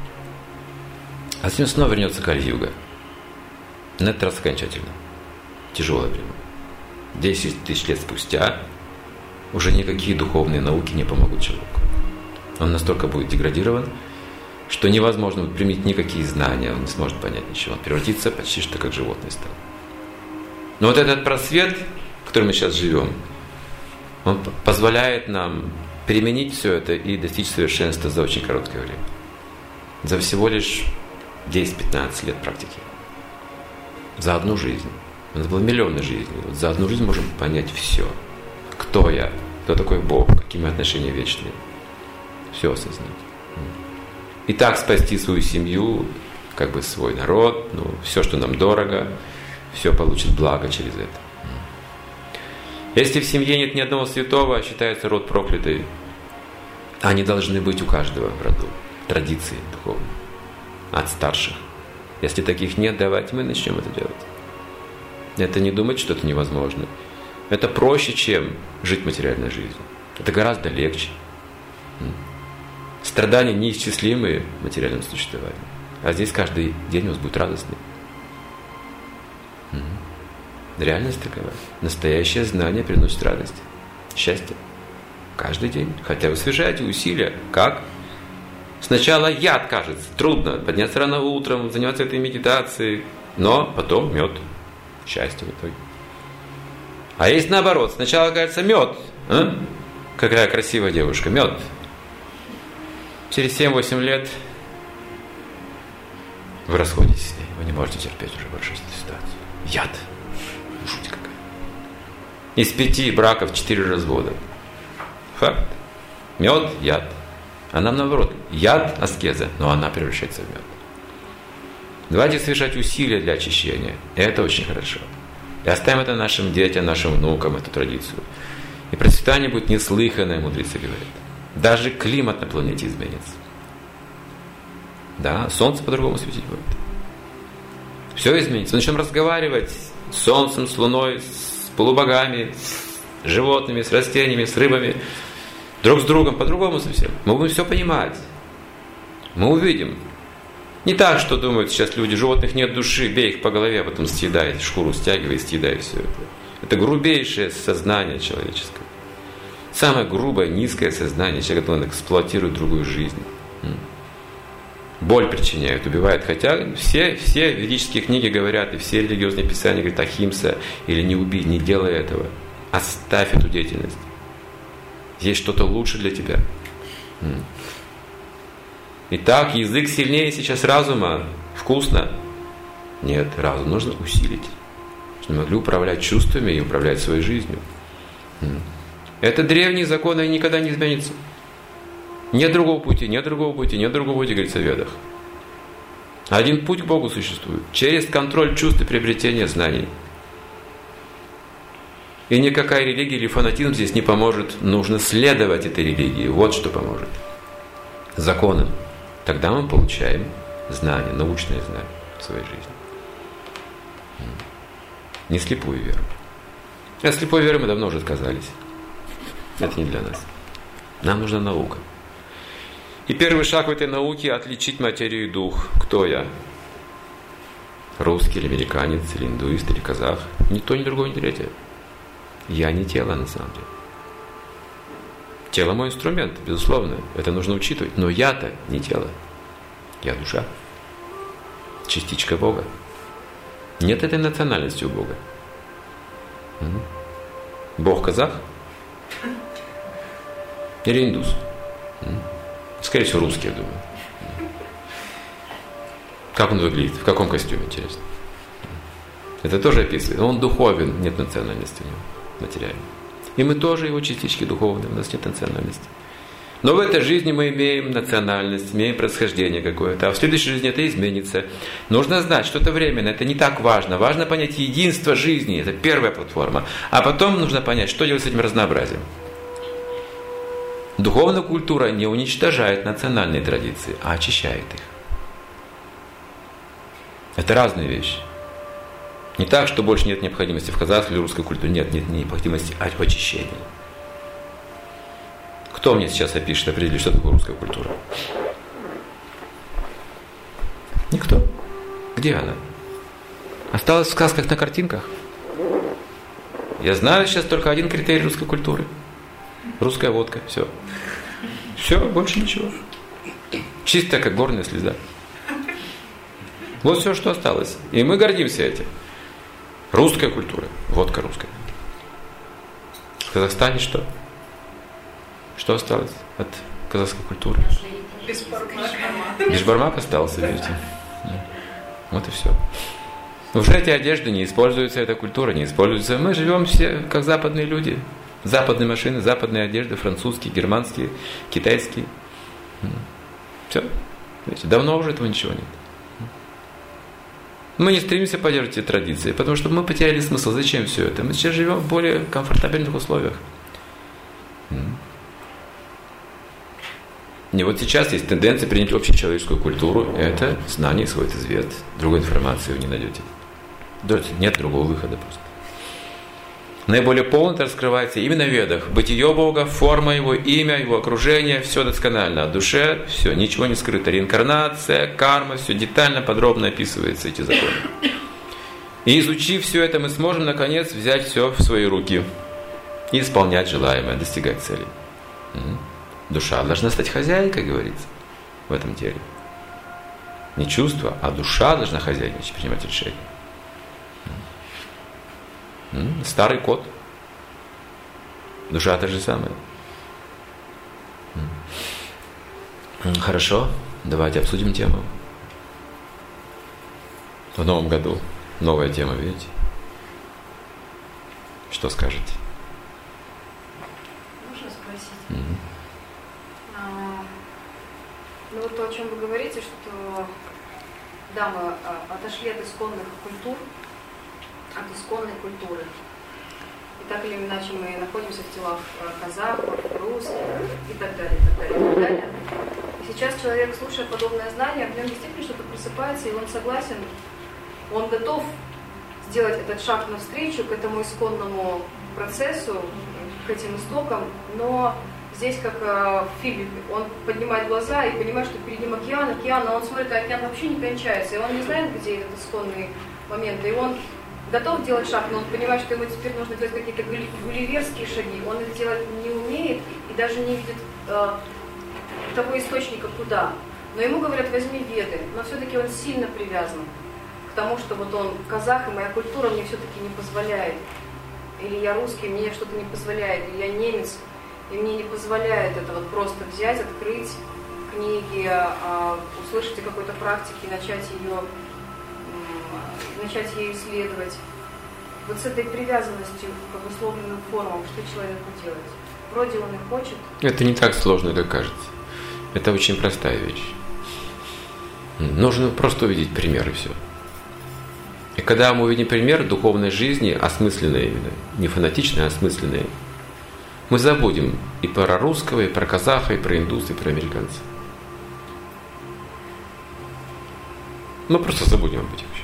А затем снова вернется Кали-юга. На этот раз окончательно. Тяжелое время. 10 тысяч лет спустя уже никакие духовные науки не помогут человеку. Он настолько будет деградирован, что невозможно будет применить никакие знания, он не сможет понять ничего. Он превратится почти что как животное стал. Но вот этот просвет, в котором мы сейчас живем, он позволяет нам применить все это и достичь совершенства за очень короткое время. За всего лишь 10-15 лет практики. За одну жизнь. У нас было миллионы жизней. Вот за одну жизнь можем понять все. Кто я? Кто такой Бог? Какие мои отношения вечные? Все осознать. И так спасти свою семью, свой народ, все, что нам дорого, все получит благо через это. Если в семье нет ни одного святого, считается род проклятый. Они должны быть у каждого в роду. Традиции духовные. От старших. Если таких нет, давайте мы начнем это делать. Это не думать, что это невозможно. Это проще, чем жить материальной жизнью. Это гораздо легче. Страдания неисчислимые в материальном существовании. А здесь каждый день у вас будет радостный. Реальность такова. Настоящее знание приносит радость, счастье. Каждый день. Хотя вы совершаете усилия. Как? Сначала яд кажется. Трудно. Подняться рано утром, заниматься этой медитацией. Но потом мед. Счастье в итоге. А есть наоборот. Сначала кажется мед. Какая красивая девушка. Мед. Через 7-8 лет вы расходитесь с ней. Вы не можете терпеть уже больше эту ситуацию. Яд. Жуть какая. Из 5 браков 4 развода. Факт. Мед, яд. А нам наоборот. Яд, аскеза, но она превращается в мед. Давайте совершать усилия для очищения. И это очень хорошо. И оставим это нашим детям, нашим внукам, эту традицию. И процветание будет неслыханное, мудрецы говорят. Даже климат на планете изменится. Да, солнце по-другому светить будет. Все изменится. Начнем разговаривать с солнцем, с луной, с полубогами, с животными, с растениями, с рыбами, друг с другом, по-другому совсем. Мы будем все понимать. Мы увидим. Не так, что думают сейчас люди, животных нет души, бей их по голове, а потом съедай, шкуру стягивай, съедай все это. Это грубейшее сознание человеческое. Самое грубое, низкое сознание человека, он эксплуатирует другую жизнь. Боль причиняет, убивает. Хотя все ведические книги говорят, и все религиозные писания говорят ахимса, или не убей, не делай этого. Оставь эту деятельность. Есть что-то лучше для тебя. Итак, язык сильнее сейчас разума. Вкусно? Нет, разум нужно усилить. Чтобы мы могли управлять чувствами и управлять своей жизнью. Это древние законы, они никогда не изменятся. Нет другого пути, нет другого пути, нет другого пути, говорится в Ведах. Один путь к Богу существует. Через контроль чувств и приобретение знаний. И никакая религия или фанатизм здесь не поможет. Нужно следовать этой религии. Вот что поможет. Законам. Тогда мы получаем знания, научные знания в своей жизни. Не слепую веру. От слепой веры мы давно уже отказались. Это не для нас. Нам нужна наука. И первый шаг в этой науке – отличить материю и дух. Кто я? Русский или американец, или индуист, или казах? Ни то, ни другое, ни третье. Я не тело на самом деле. Тело мой инструмент, безусловно. Это нужно учитывать. Но я-то не тело. Я душа. Частичка Бога. Нет этой национальности у Бога. Бог казах? Или индус? Скорее всего, русский, я думаю. Как он выглядит? В каком костюме, интересно? Это тоже описывает. Он духовен, нет национальности у него, материальной. И мы тоже его частички духовные, у нас нет национальности. Но в этой жизни мы имеем национальность, имеем происхождение какое-то, а в следующей жизни это изменится. Нужно знать, что это временно, это не так важно. Важно понять единство жизни, это первая платформа. А потом нужно понять, что делать с этим разнообразием. Духовная культура не уничтожает национальные традиции, а очищает их. Это разные вещи. Не так, что больше нет необходимости в казахской или русской культуре. Нет необходимости в очищении. Кто мне сейчас опишет, определит, что такое русская культура? Никто. Где она? Осталась в сказках на картинках. Я знаю сейчас только один критерий русской культуры. Русская водка. Все. Все, больше ничего. Чистая, как горная слеза. Вот все, что осталось. И мы гордимся этим. Русская культура. Водка русская. В Казахстане что? Что осталось от казахской культуры? Бишбармак остался, видите? Вот и все. Уже эти одежды не используются, эта культура не используется. Мы живем все как западные люди. Западные машины, западные одежды, французские, германские, китайские. Все. Видите, давно уже этого ничего нет. Мы не стремимся поддерживать эти традиции, потому что мы потеряли смысл. Зачем все это? Мы сейчас живем в более комфортабельных условиях. И вот сейчас есть тенденция принять общечеловеческую культуру. Это знание исходит из вед. Другой информации вы не найдете. Нет другого выхода просто. Наиболее полно это раскрывается именно в ведах. Бытие Бога, форма Его, имя, Его окружение, все досконально. О душе все, ничего не скрыто. Реинкарнация, карма, все детально, подробно описывается эти законы. И изучив все это, мы сможем, наконец, взять все в свои руки и исполнять желаемое, достигать цели. Душа должна стать хозяйкой, говорится, в этом теле. Не чувство, а душа должна хозяйничать, принимать решения. Старый кот. Душа та же самая. Хорошо, давайте обсудим тему. В новом году новая тема, видите? Что скажете? Можно спросить? Ну вот то, о чем вы говорите, что да, мы отошли от исконных культур, от исконной культуры. И так или иначе мы находимся в телах казахов, русских и так далее, и так далее, и так далее. И сейчас человек, слушая подобное знание, в нем действительно что-то просыпается, и он согласен, он готов сделать этот шаг навстречу к этому исконному процессу, к этим истокам, но здесь, как в фильме, он поднимает глаза и понимает, что перед ним океан, а он смотрит, а океан вообще не кончается, и он не знает, где этот исконный момент, и он готов делать шаг, но он понимает, что ему теперь нужно делать какие-то гулливерские шаги, он это делать не умеет и даже не видит того источника, куда. Но ему говорят, возьми веды, но все-таки он сильно привязан к тому, что вот он казах, и моя культура мне все-таки не позволяет. Или я русский, мне что-то не позволяет, или я немец, и мне не позволяет это вот просто взять, открыть книги, услышать о какой-то практике, начать ее исследовать. Вот с этой привязанностью к обусловленным формам, что человеку делать? Вроде он и хочет. Это не так сложно, как кажется. Это очень простая вещь. Нужно просто увидеть пример, и все. И когда мы увидим пример духовной жизни, осмысленной именно, не фанатичной, а осмысленной, мы забудем и про русского, и про казаха, и про индуса, и про американца. Мы просто забудем об этом.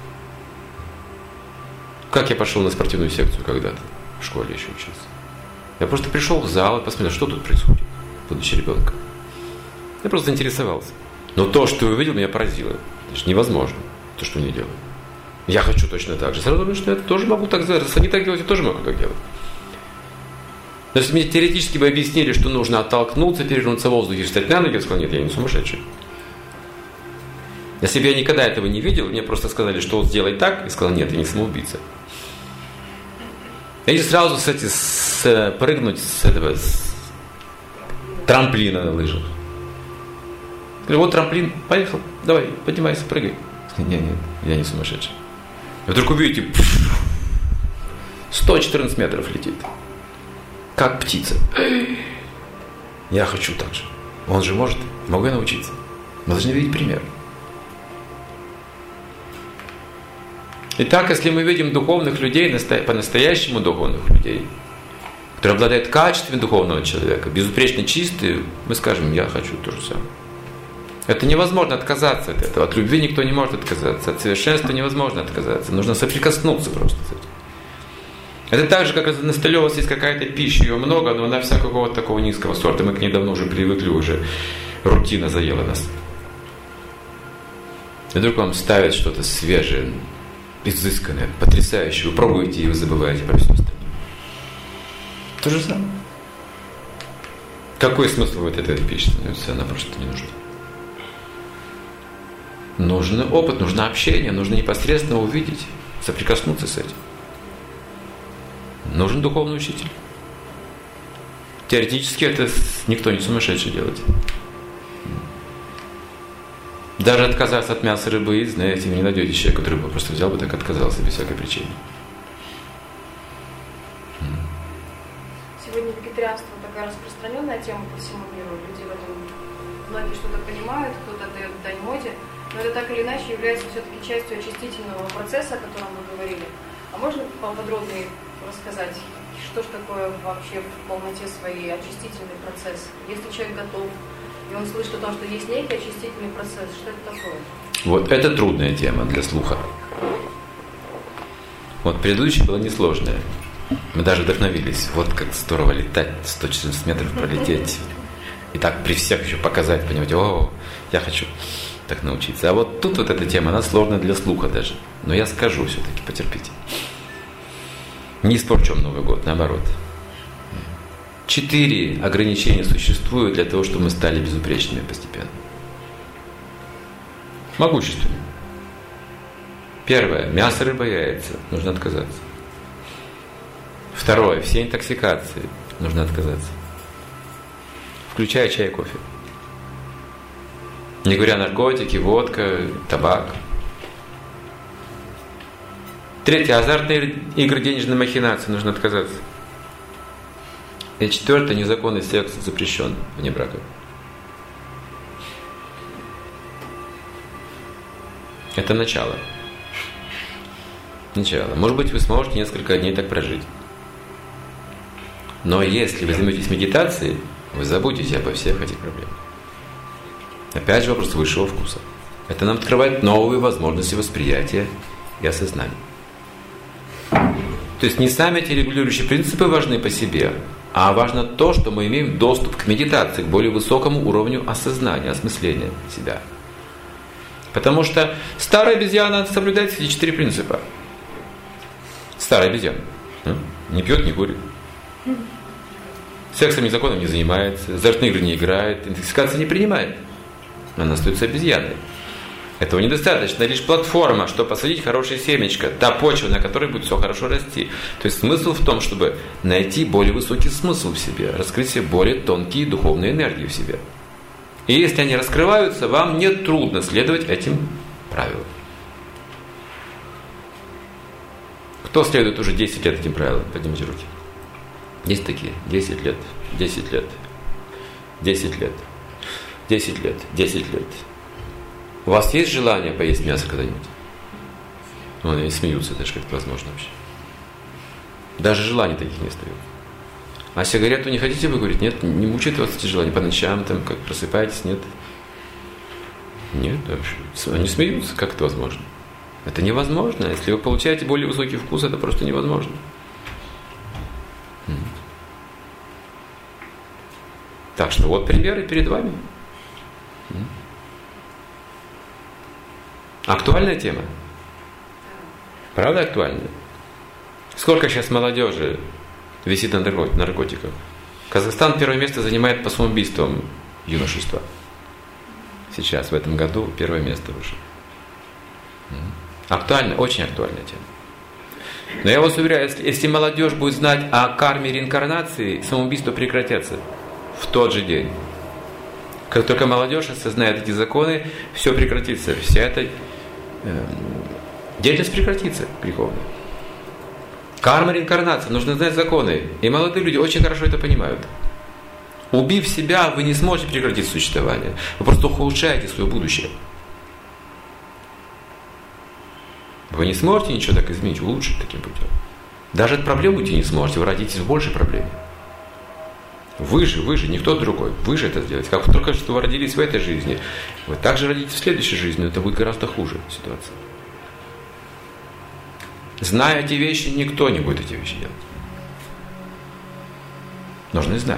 Как я пошел на спортивную секцию когда-то, в школе еще учился. Я просто пришел в зал и посмотрел, что тут происходит, будучи ребенком. Я просто заинтересовался. Но то, что я увидел, меня поразило. Это же невозможно, то, что они делают. Я хочу точно так же. Сразу думаю, что я тоже могу так делать. Если они так делают, я тоже могу так делать. Но если мне теоретически бы объяснили, что нужно оттолкнуться, перевернуться в воздухе и встать на ноги, я сказал, нет, я не сумасшедший. Если бы я никогда этого не видел, мне просто сказали, что вот сделай так, и сказал, нет, я не самоубийца. И сразу, кстати, прыгнуть с трамплина на лыжах. Говорю, вот трамплин, поехал, давай, поднимайся, прыгай. Нет, я не сумасшедший. И вдруг увидите, 114 метров летит. Как птица. Я хочу так же. Он же может, могу я научиться. Мы должны видеть пример. Итак, если мы видим духовных людей, по-настоящему духовных людей, которые обладают качествами духовного человека, безупречно чистые, мы скажем, я хочу то же самое. Это невозможно отказаться от этого. От любви никто не может отказаться. От совершенства невозможно отказаться. Нужно соприкоснуться просто с этим. Это так же, как на столе у вас есть какая-то пища, ее много, но она вся какого-то такого низкого сорта. Мы к ней давно уже привыкли, уже рутина заела нас. И вдруг вам ставят что-то свежее, изысканное, потрясающее. Вы пробуете и вы забываете про все остальное. То же самое. Какой смысл в этой пище становится? Она просто не нужна. Нужен опыт, нужно общение, нужно непосредственно увидеть, соприкоснуться с этим. Нужен духовный учитель. Теоретически это никто не сумасшедший делает. Даже отказаться от мяса, рыбы и, знаете, вы не найдете человека, который бы просто взял бы так отказался без всякой причины. Сегодня вегетарианство такая распространенная тема по всему миру. Люди в этом многие что-то понимают, кто-то дает дань моде. Но это так или иначе является все-таки частью очистительного процесса, о котором вы говорили. А можно поподробнее рассказать, что же такое вообще в полноте своей очистительный процесс? Если человек готов, и он слышит о том, что есть некий очистительный процесс, что это такое? Вот это трудная тема для слуха. Вот предыдущая была несложная. Мы даже вдохновились. Вот как здорово летать, 114 метров пролететь. И так при всех еще показать, понимаете, о, я хочу так научиться. А вот тут вот эта тема, она сложная для слуха даже. Но я скажу все-таки, потерпите. Не испорчу вам Новый год, наоборот. 4 ограничения существуют для того, чтобы мы стали безупречными постепенно. Могущественными. Первое. Мясо, рыба, яйца. Нужно отказаться. Второе. Все интоксикации. Нужно отказаться. Включая чай и кофе. Не говоря наркотики, водка, табак. Третье. Азартные игры, денежные махинации. Нужно отказаться. И четвертое. Незаконный секс запрещен вне брака. Это начало. Начало. Может быть, вы сможете несколько дней так прожить. Но если вы займетесь медитацией, вы забудете обо всех этих проблемах. Опять же вопрос высшего вкуса. Это нам открывает новые возможности восприятия и осознания. То есть не сами эти регулирующие принципы важны по себе, а важно то, что мы имеем доступ к медитации, к более высокому уровню осознания, осмысления себя. Потому что старая обезьяна соблюдает эти 4 принципа. Старая обезьяна. Не пьет, не курит. Сексом незаконным не занимается, азартные игры не играет, интоксикации не принимает. Она остается обезьяной. Этого недостаточно, лишь платформа, чтобы посадить хорошее семечко, та почва, на которой будет все хорошо расти. То есть смысл в том, чтобы найти более высокий смысл в себе, раскрыть себе более тонкие духовные энергии в себе. И если они раскрываются, вам не трудно следовать этим правилам. Кто следует уже 10 лет этим правилам? Поднимите руки. Есть такие? 10 лет, 10 лет, 10 лет, 10 лет, 10 лет. У вас есть желание поесть мясо когда-нибудь? Они смеются, даже как это возможно вообще. Даже желаний таких не остается. А сигарету не хотите вы курить? Нет, не мучает вас эти желания по ночам, там, как просыпаетесь, нет? Нет, вообще. Они смеются, как это возможно? Это невозможно. Если вы получаете более высокий вкус, это просто невозможно. Так что вот примеры перед вами. Актуальная тема? Правда актуальная? Сколько сейчас молодежи висит на наркотиках? Казахстан первое место занимает по самоубийствам юношества. Сейчас, в этом году, первое место выше. Актуальная, очень актуальная тема. Но я вас уверяю, если молодежь будет знать о карме реинкарнации, самоубийства прекратятся в тот же день. Как только молодежь осознает эти законы, все прекратится. Вся эта деятельность прекратится греховная. Карма реинкарнации, нужно знать законы. И молодые люди очень хорошо это понимают. Убив себя, вы не сможете прекратить существование. Вы просто ухудшаете свое будущее. Вы не сможете ничего так изменить, улучшить таким путем. Даже от проблем уйти не сможете, вы родитесь в большей проблеме. Вы же, никто другой. Вы же это сделаете. Как только что вы родились в этой жизни, вы также родитесь в следующей жизни, но это будет гораздо хуже ситуация. Зная эти вещи, никто не будет эти вещи делать. Нужны знания.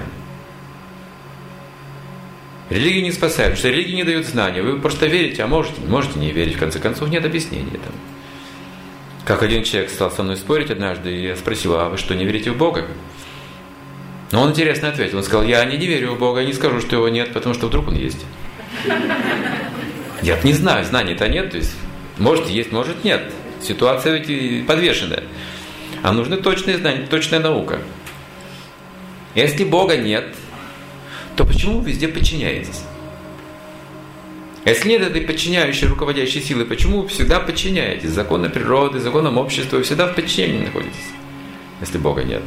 Религия не спасает, потому что религия не дает знания. Вы просто верите, а можете не верить. В конце концов, нет объяснения там. Как один человек стал со мной спорить однажды, и я спросил, а вы что, не верите в Бога? Но он интересно ответил. Он сказал, я не верю в Бога, я не скажу, что его нет, потому что вдруг он есть. Я не знаю, знаний-то нет, то есть может есть, может нет. Ситуация ведь подвешенная. А нужны точные знания, точная наука. Если Бога нет, то почему вы везде подчиняетесь? Если нет этой подчиняющей, руководящей силы, почему вы всегда подчиняетесь? Законам природы, законам общества, вы всегда в подчинении находитесь, если Бога нет.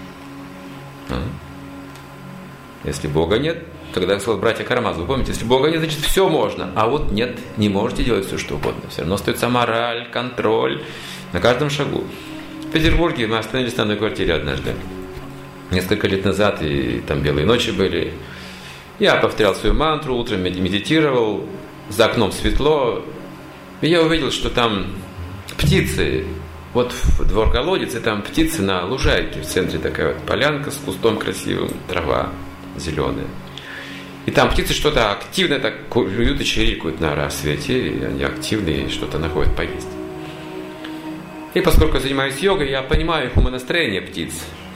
Если Бога нет, тогда сказал братья Карамазов, вы помните, если Бога нет, значит все можно, а вот нет, не можете делать все, что угодно. Все равно остается мораль, контроль на каждом шагу. В Петербурге мы остановились на одной квартире однажды, несколько лет назад, и там белые ночи были. Я повторял свою мантру, утром медитировал, за окном светло, и я увидел, что там птицы. Вот в двор-колодец, и там птицы на лужайке. В центре такая вот полянка с кустом красивым, трава зеленая. И там птицы что-то активно так клюют и чирикают на рассвете. И они активные, что-то находят поесть. И поскольку я занимаюсь йогой, я понимаю их умонастроение птиц.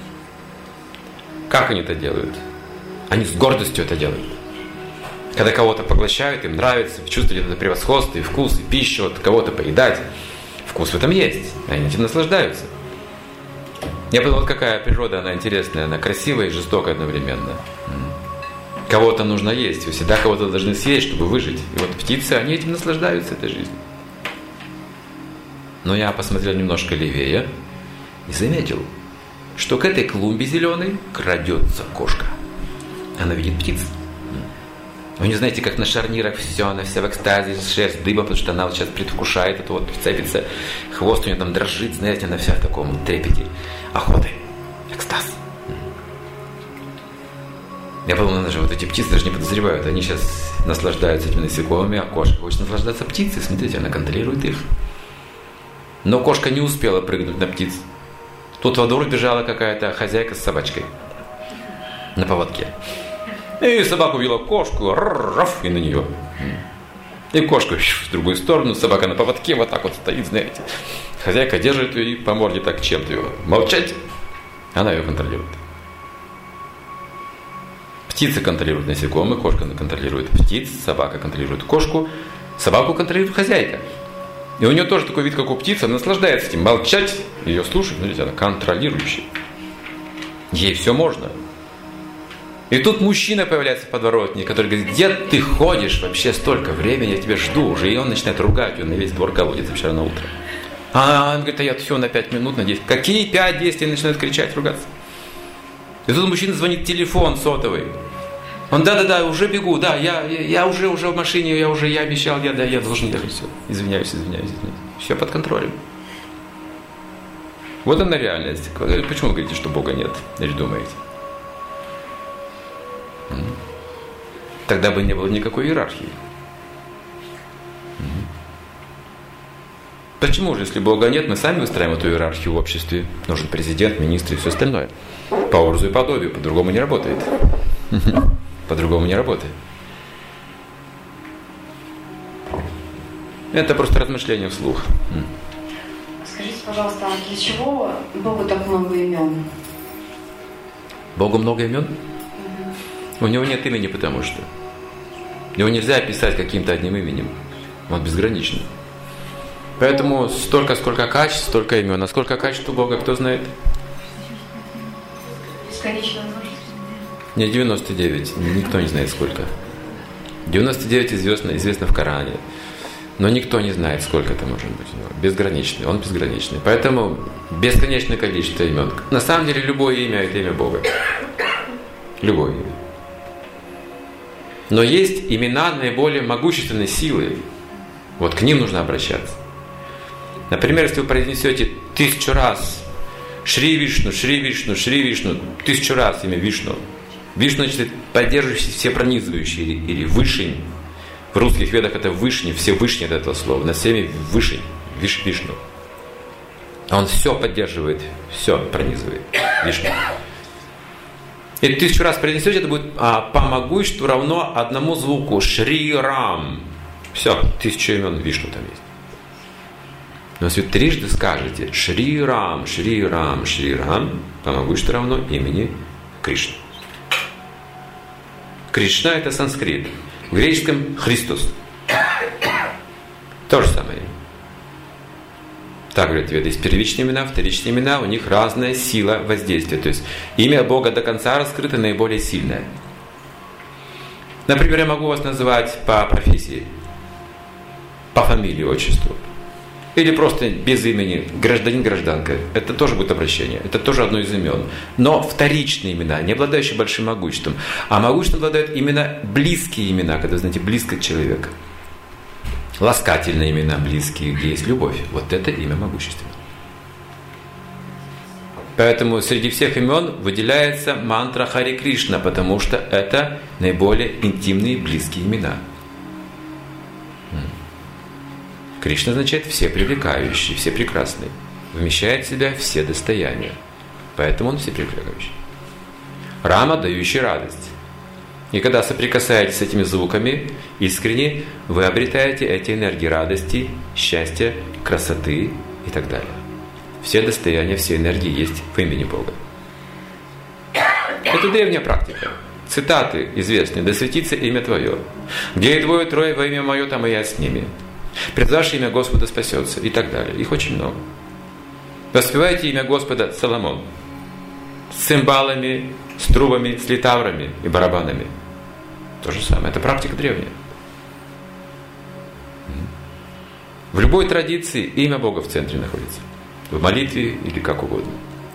Как они это делают? Они с гордостью это делают. Когда кого-то поглощают, им нравится, чувствуют это превосходство, и вкус, и пищу, вот кого-то поедать. Вкус в этом есть, они этим наслаждаются. Я подумал, вот какая природа, она интересная, она красивая и жестокая одновременно. Кого-то нужно есть, вы всегда кого-то должны съесть, чтобы выжить. И вот птицы, они этим наслаждаются, этой жизнью. Но я посмотрел немножко левее и заметил, что к этой клумбе зеленой крадется кошка. Она видит птиц. Вы не знаете, как на шарнирах все, она вся в экстазе, шерсть дыбом, потому что она вот сейчас предвкушает это, вот цепится, хвост у нее там дрожит, знаете, она вся в таком трепете, охоты, экстаз. Я подумал, даже вот эти птицы даже не подозревают, они сейчас наслаждаются этими насекомыми, а кошка хочет наслаждаться птицей, смотрите, она контролирует их. Но кошка не успела прыгнуть на птиц. Тут во двор бежала какая-то хозяйка с собачкой на поводке. И собака увидела кошку, и на нее. И кошка в другую сторону, собака на поводке, вот так вот стоит, знаете. Хозяйка держит ее и по морде так чем-то ее. Молчать! Она ее контролирует. Птица контролирует насекомых, кошка контролирует птиц, собака контролирует кошку, собаку контролирует хозяйка. И у нее тоже такой вид, как у птицы, она наслаждается этим. Молчать, ее слушать, смотрите, она контролирующая. Ей все можно. И тут мужчина появляется в подворотне, который говорит: где ты ходишь вообще столько времени, я тебя жду уже. И он начинает ругать, он на весь двор колодец вчера на утро. А он говорит: а я все на 5 минут, на 10. Какие 5-10? И начинают кричать, ругаться. И тут мужчина звонит, телефон сотовый. Он: да, уже бегу, да, я уже в машине, я обещал, я должен ехать, все. Извиняюсь. Все под контролем. Вот она реальность. Почему вы говорите, что Бога нет? Или думаете? Тогда бы не было никакой иерархии. Почему же, если Бога нет, мы сами выстраиваем эту иерархию в обществе? Нужен президент, министр и все остальное. По образу и подобию, по-другому не работает. По-другому не работает. Это просто размышление вслух. Скажите, пожалуйста, а для чего Богу так много имен? Богу много имен? У него нет имени, потому что его нельзя описать каким-то одним именем. Он безграничный. Поэтому столько, сколько качеств, столько имен. А сколько качеств у Бога, кто знает? Бесконечное множество. Не 99, никто не знает сколько. 99 известно в Коране. Но никто не знает, сколько это может быть. Безграничный, он безграничный. Поэтому бесконечное количество имен. На самом деле любое имя – это имя Бога. Любое имя. Но есть имена наиболее могущественной силы. Вот к ним нужно обращаться. Например, если вы произнесете 1000 раз Шри Вишну, Шри Вишну, Шри Вишну, 1000 раз имя Вишну. Вишну, значит, поддерживающий, все пронизывающий или вышень. В русских ведах это вышни, все вышни от этого слова. На всеми вышень, Вишну. Он все поддерживает, все пронизывает. Вишну. И 1000 раз произнесете, это будет по могуществу равно одному звуку. Шри Рам. Все, 1000 имен Вишну там есть. Но если вы трижды скажете Шри Рам, Шри Рам, Шри Рам, по могуществу равно имени Кришна. Кришна – это санскрит. В греческом Христос. То же самое. Так говорят веды. Есть первичные имена, вторичные имена, у них разная сила воздействия. То есть имя Бога до конца раскрыто наиболее сильное. Например, я могу вас называть по профессии, по фамилии, отчеству. Или просто без имени, гражданин, гражданка. Это тоже будет обращение. Это тоже одно из имен. Но вторичные имена, не обладающие большим могуществом. А могуществом обладают именно близкие имена, когда, знаете, близко к человеку. Ласкательные имена близкие, где есть любовь. Вот это имя могущественное. Поэтому среди всех имен выделяется мантра Хари Кришна, потому что это наиболее интимные близкие имена. Кришна означает все привлекающие, все прекрасные. Вмещает в себя все достояния. Поэтому он все привлекающий. Рама, дающий радость. И когда соприкасаетесь с этими звуками искренне, вы обретаете эти энергии радости, счастья, красоты и так далее. Все достояния, все энергии есть в имени Бога. Это древняя практика. Цитаты известные. «Да светится имя Твое. Где и двое, трое во имя Мое, там и я с ними. Предваше имя Господа спасется» и так далее. Их очень много. Воспевайте имя Господа Соломон. С цимбалами, с трубами, с литаврами и барабанами. То же самое. Это практика древняя. В любой традиции имя Бога в центре находится. В молитве или как угодно.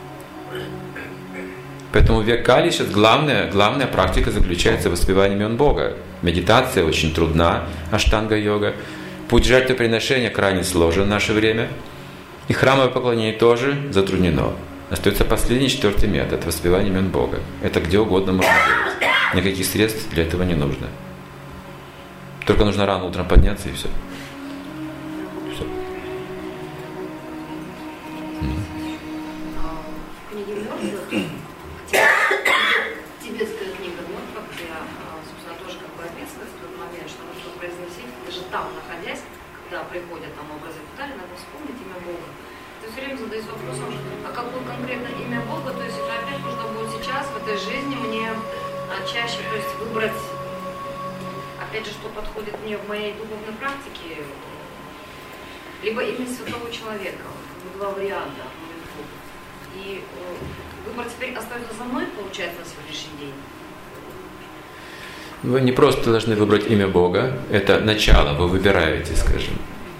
Поэтому в век Кали сейчас главная практика заключается в воспевании имен Бога. Медитация очень трудна, аштанга-йога. Путь жертвоприношения крайне сложен в наше время. И храмовое поклонение тоже затруднено. Остается последний, 4-й метод – воспевание имен Бога. Это где угодно можно делать. Никаких средств для этого не нужно. Только нужно рано утром подняться и все. Все. В книге Мёртвых, тибетская книга Мёртвых, я, собственно, тоже как бы ответственность в тот момент, что нужно произносить, даже там находясь, когда приходят там образы Виталия, надо вспомнить имя Бога. Ты все время задаешься вопросом, а какое конкретно имя Бога, то есть это опять нужно будет сейчас, в этой жизни мне чаще, то есть выбрать, опять же, что подходит мне в моей духовной практике, либо имя святого человека, два варианта. И выбор теперь остается за мной, получается, на сегодняшний день. Вы не просто должны выбрать имя Бога, это начало, вы выбираете, скажем.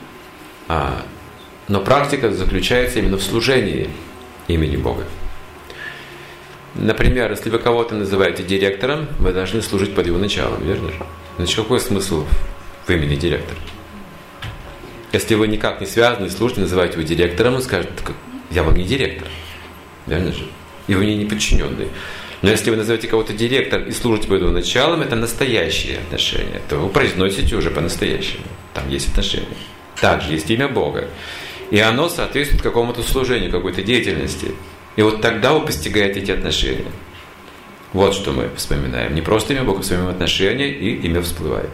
Но практика заключается именно в служении имени Бога. Например, если вы кого-то называете директором, вы должны служить под его началом, верно же? Значит, какой смысл в имени директор? Если вы никак не связаны, служите, называете его директором, он скажет, я вам не директор, верно же? И вы мне не подчиненный. Но если вы назовете кого-то директор и служите под его началом, это настоящие отношения, то вы произносите уже по-настоящему. Там есть отношения. Также есть имя Бога. И оно соответствует какому-то служению, какой-то деятельности. И вот тогда вы постигаете эти отношения. Вот что мы вспоминаем. Не просто имя Бога, вспоминаем отношения, и имя всплывает.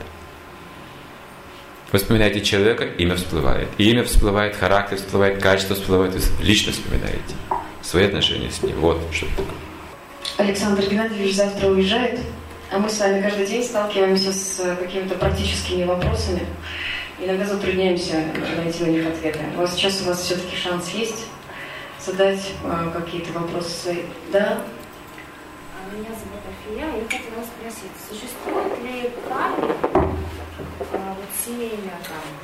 Вы вспоминаете человека, имя всплывает. И имя всплывает, характер всплывает, качество всплывает. Вы лично вспоминаете свои отношения с ним. Вот что такое. Александр Геннадьевич завтра уезжает, а мы с вами каждый день сталкиваемся с какими-то практическими вопросами. Иногда затрудняемся найти на них ответы. Вот сейчас у вас все-таки шанс есть задать какие-то вопросы. Да? Меня зовут Афия. Я хотела спросить, существует ли карма, вот семейная карма?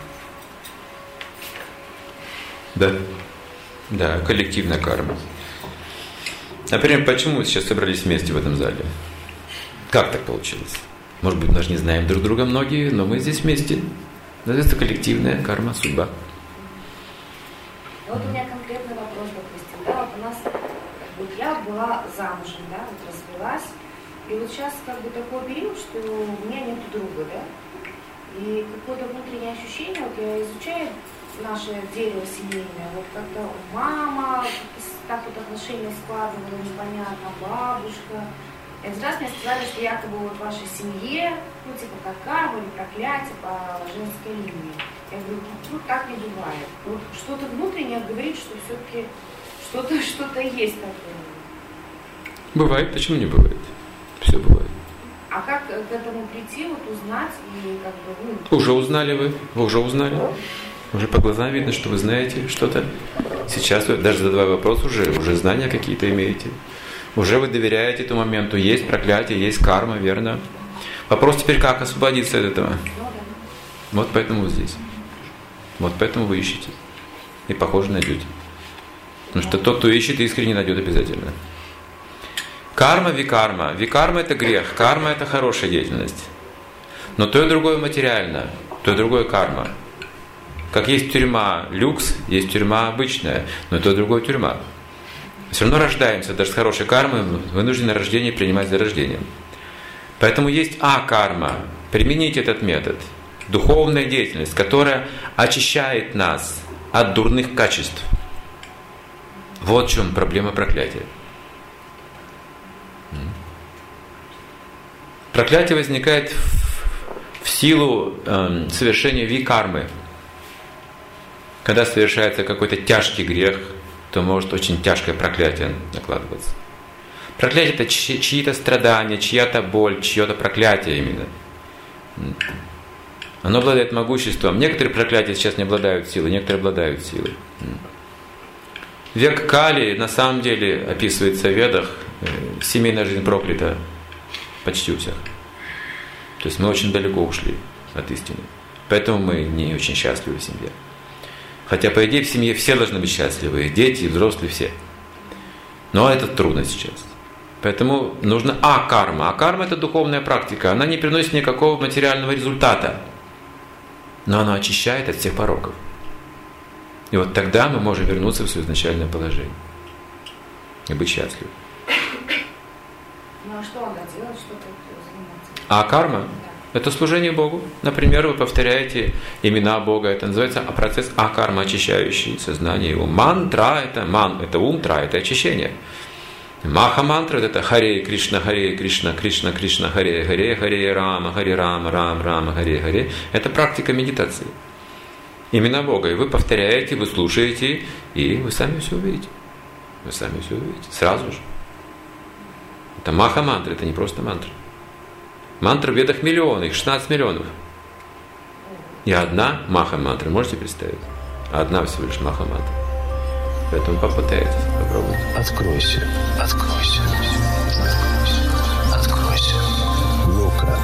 Да. Да, коллективная карма. Например, почему мы сейчас собрались вместе в этом зале? Как так получилось? Может быть, мы даже не знаем друг друга многие, но мы здесь вместе. Это коллективная карма, судьба. Вот у меня конкретный вопрос, допустим, да, вот у нас, вот я была замужем, да, вот развелась, и вот сейчас как бы такой период, что у меня нет друга, да, и какое-то внутреннее ощущение, вот я изучаю наше дерево семейное, вот как-то мама, так вот отношения складывала непонятно, бабушка. И один раз мне сказали, что якобы вот в вашей семье, ну типа как карма или проклятие по женской линии. Я говорю, ну так не бывает. Вот что-то внутреннее говорит, что все-таки что-то есть такое. Бывает, почему не бывает? Все бывает. А как к этому прийти, вот узнать и как бы... Уже узнали вы уже узнали. Уже по глазам видно, что вы знаете что-то. Сейчас вы, даже задавая вопрос, уже знания какие-то имеете. Уже вы доверяете этому моменту. Есть проклятие, есть карма, верно? Вопрос теперь, как освободиться от этого? Вот поэтому вы здесь. Вот поэтому вы ищете. И, похоже, найдете. Потому что тот, кто ищет, искренне найдет обязательно. Карма, викарма. Викарма – это грех. Карма – это хорошая деятельность. Но то и другое материально. То и другое карма. Как есть тюрьма люкс, есть тюрьма обычная. Но то и другое тюрьма. Все равно рождаемся, даже с хорошей кармой, вынуждены рождение принимать за рождением. Поэтому есть карма. Примените этот метод. Духовная деятельность, которая очищает нас от дурных качеств. Вот в чем проблема проклятия. Проклятие возникает в силу совершения викармы. Когда совершается какой-то тяжкий грех, то может очень тяжкое проклятие накладываться. Проклятие – это чьи-то страдания, чья-то боль, чье-то проклятие именно. Оно обладает могуществом. Некоторые проклятия сейчас не обладают силой, некоторые обладают силой. Век Кали на самом деле описывается в Ведах. Семейная жизнь проклята почти у всех. То есть мы очень далеко ушли от истины. Поэтому мы не очень счастливы в семье. Хотя, по идее, в семье все должны быть счастливы. И дети, и взрослые, все. Но это трудно сейчас. Поэтому нужна карма. А карма – это духовная практика. Она не приносит никакого материального результата. Но она очищает от всех пороков. И вот тогда мы можем вернуться в свое изначальное положение. И быть счастливы. Ну, Ну а что надо делать, чтобы заниматься? А карма – это служение Богу. Например, вы повторяете имена Бога. Это называется процесс акарма, очищающий сознание его. Мантра – это ум, тра – это очищение. Маха-мантра – это Харе Кришна, Кришна, Кришна, Харе, Харе Рама, Рама, Харе. Это практика медитации. Имена Бога. И вы повторяете, вы слушаете, и вы сами все увидите. Вы сами все увидите. Сразу же. Это маха-мантра, это не просто мантра. Мантр в ведах миллионы, их 16 миллионов. И одна маха-мантра, можете представить? Одна всего лишь маха-мантра. Поэтому попытайтесь, попробуйте. Откройся. Лока.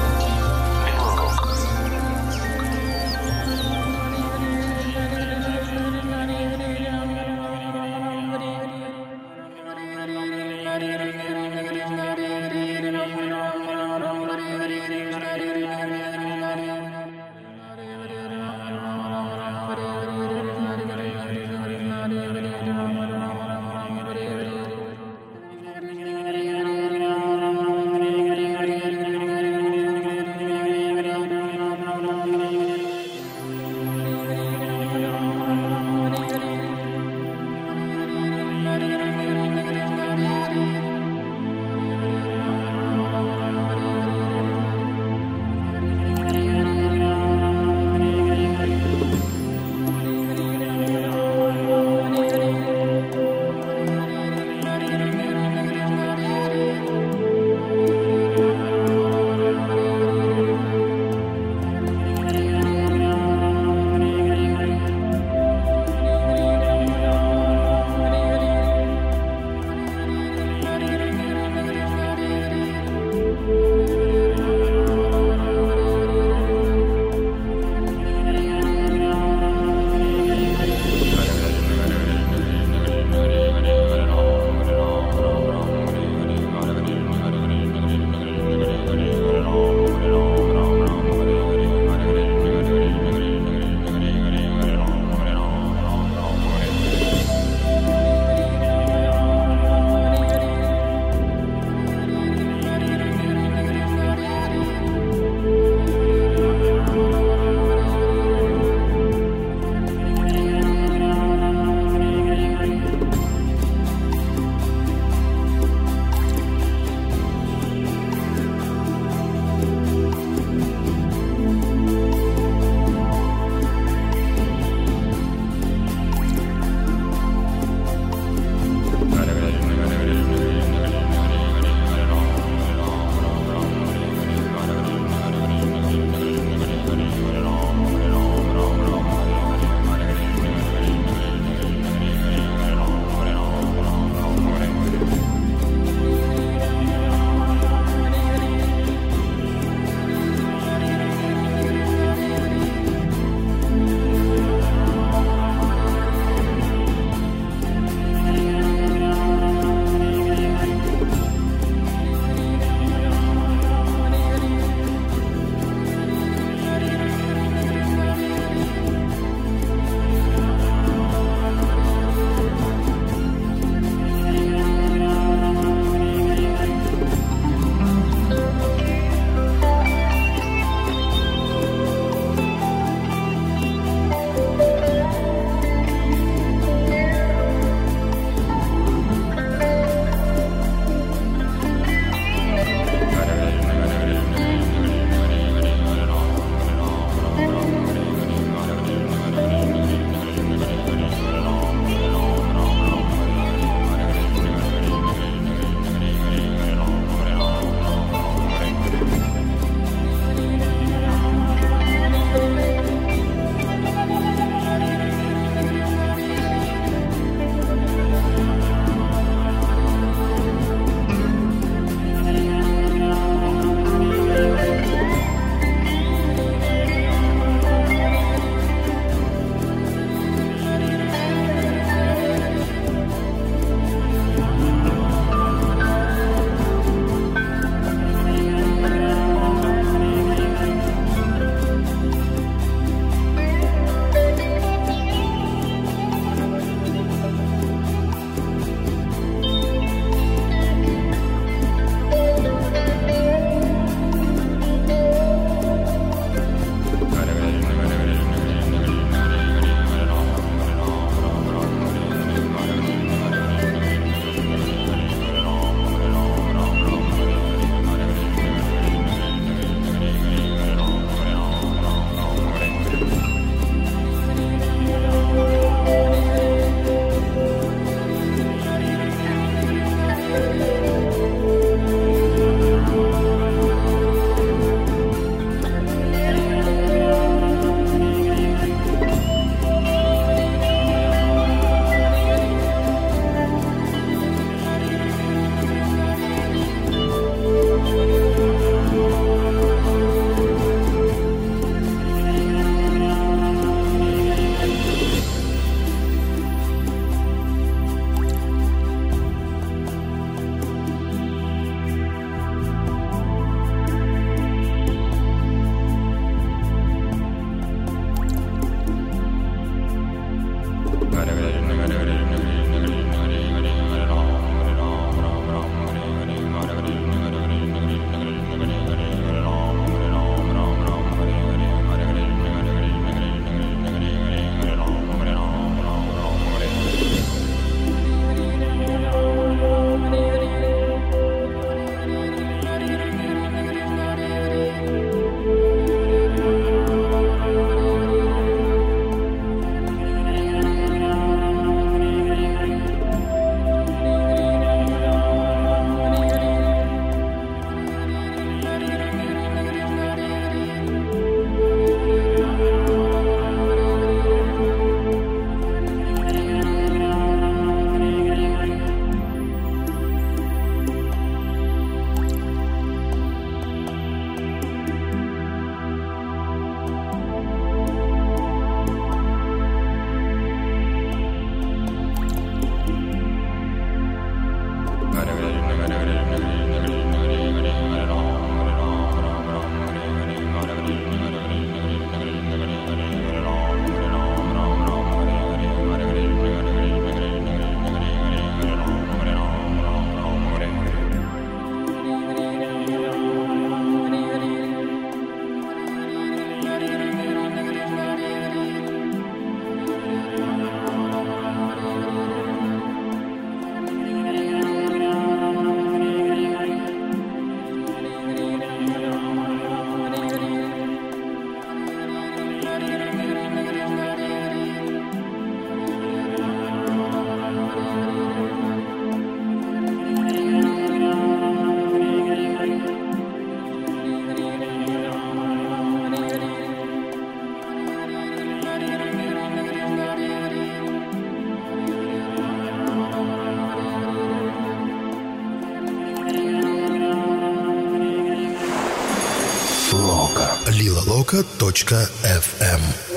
Востока.FM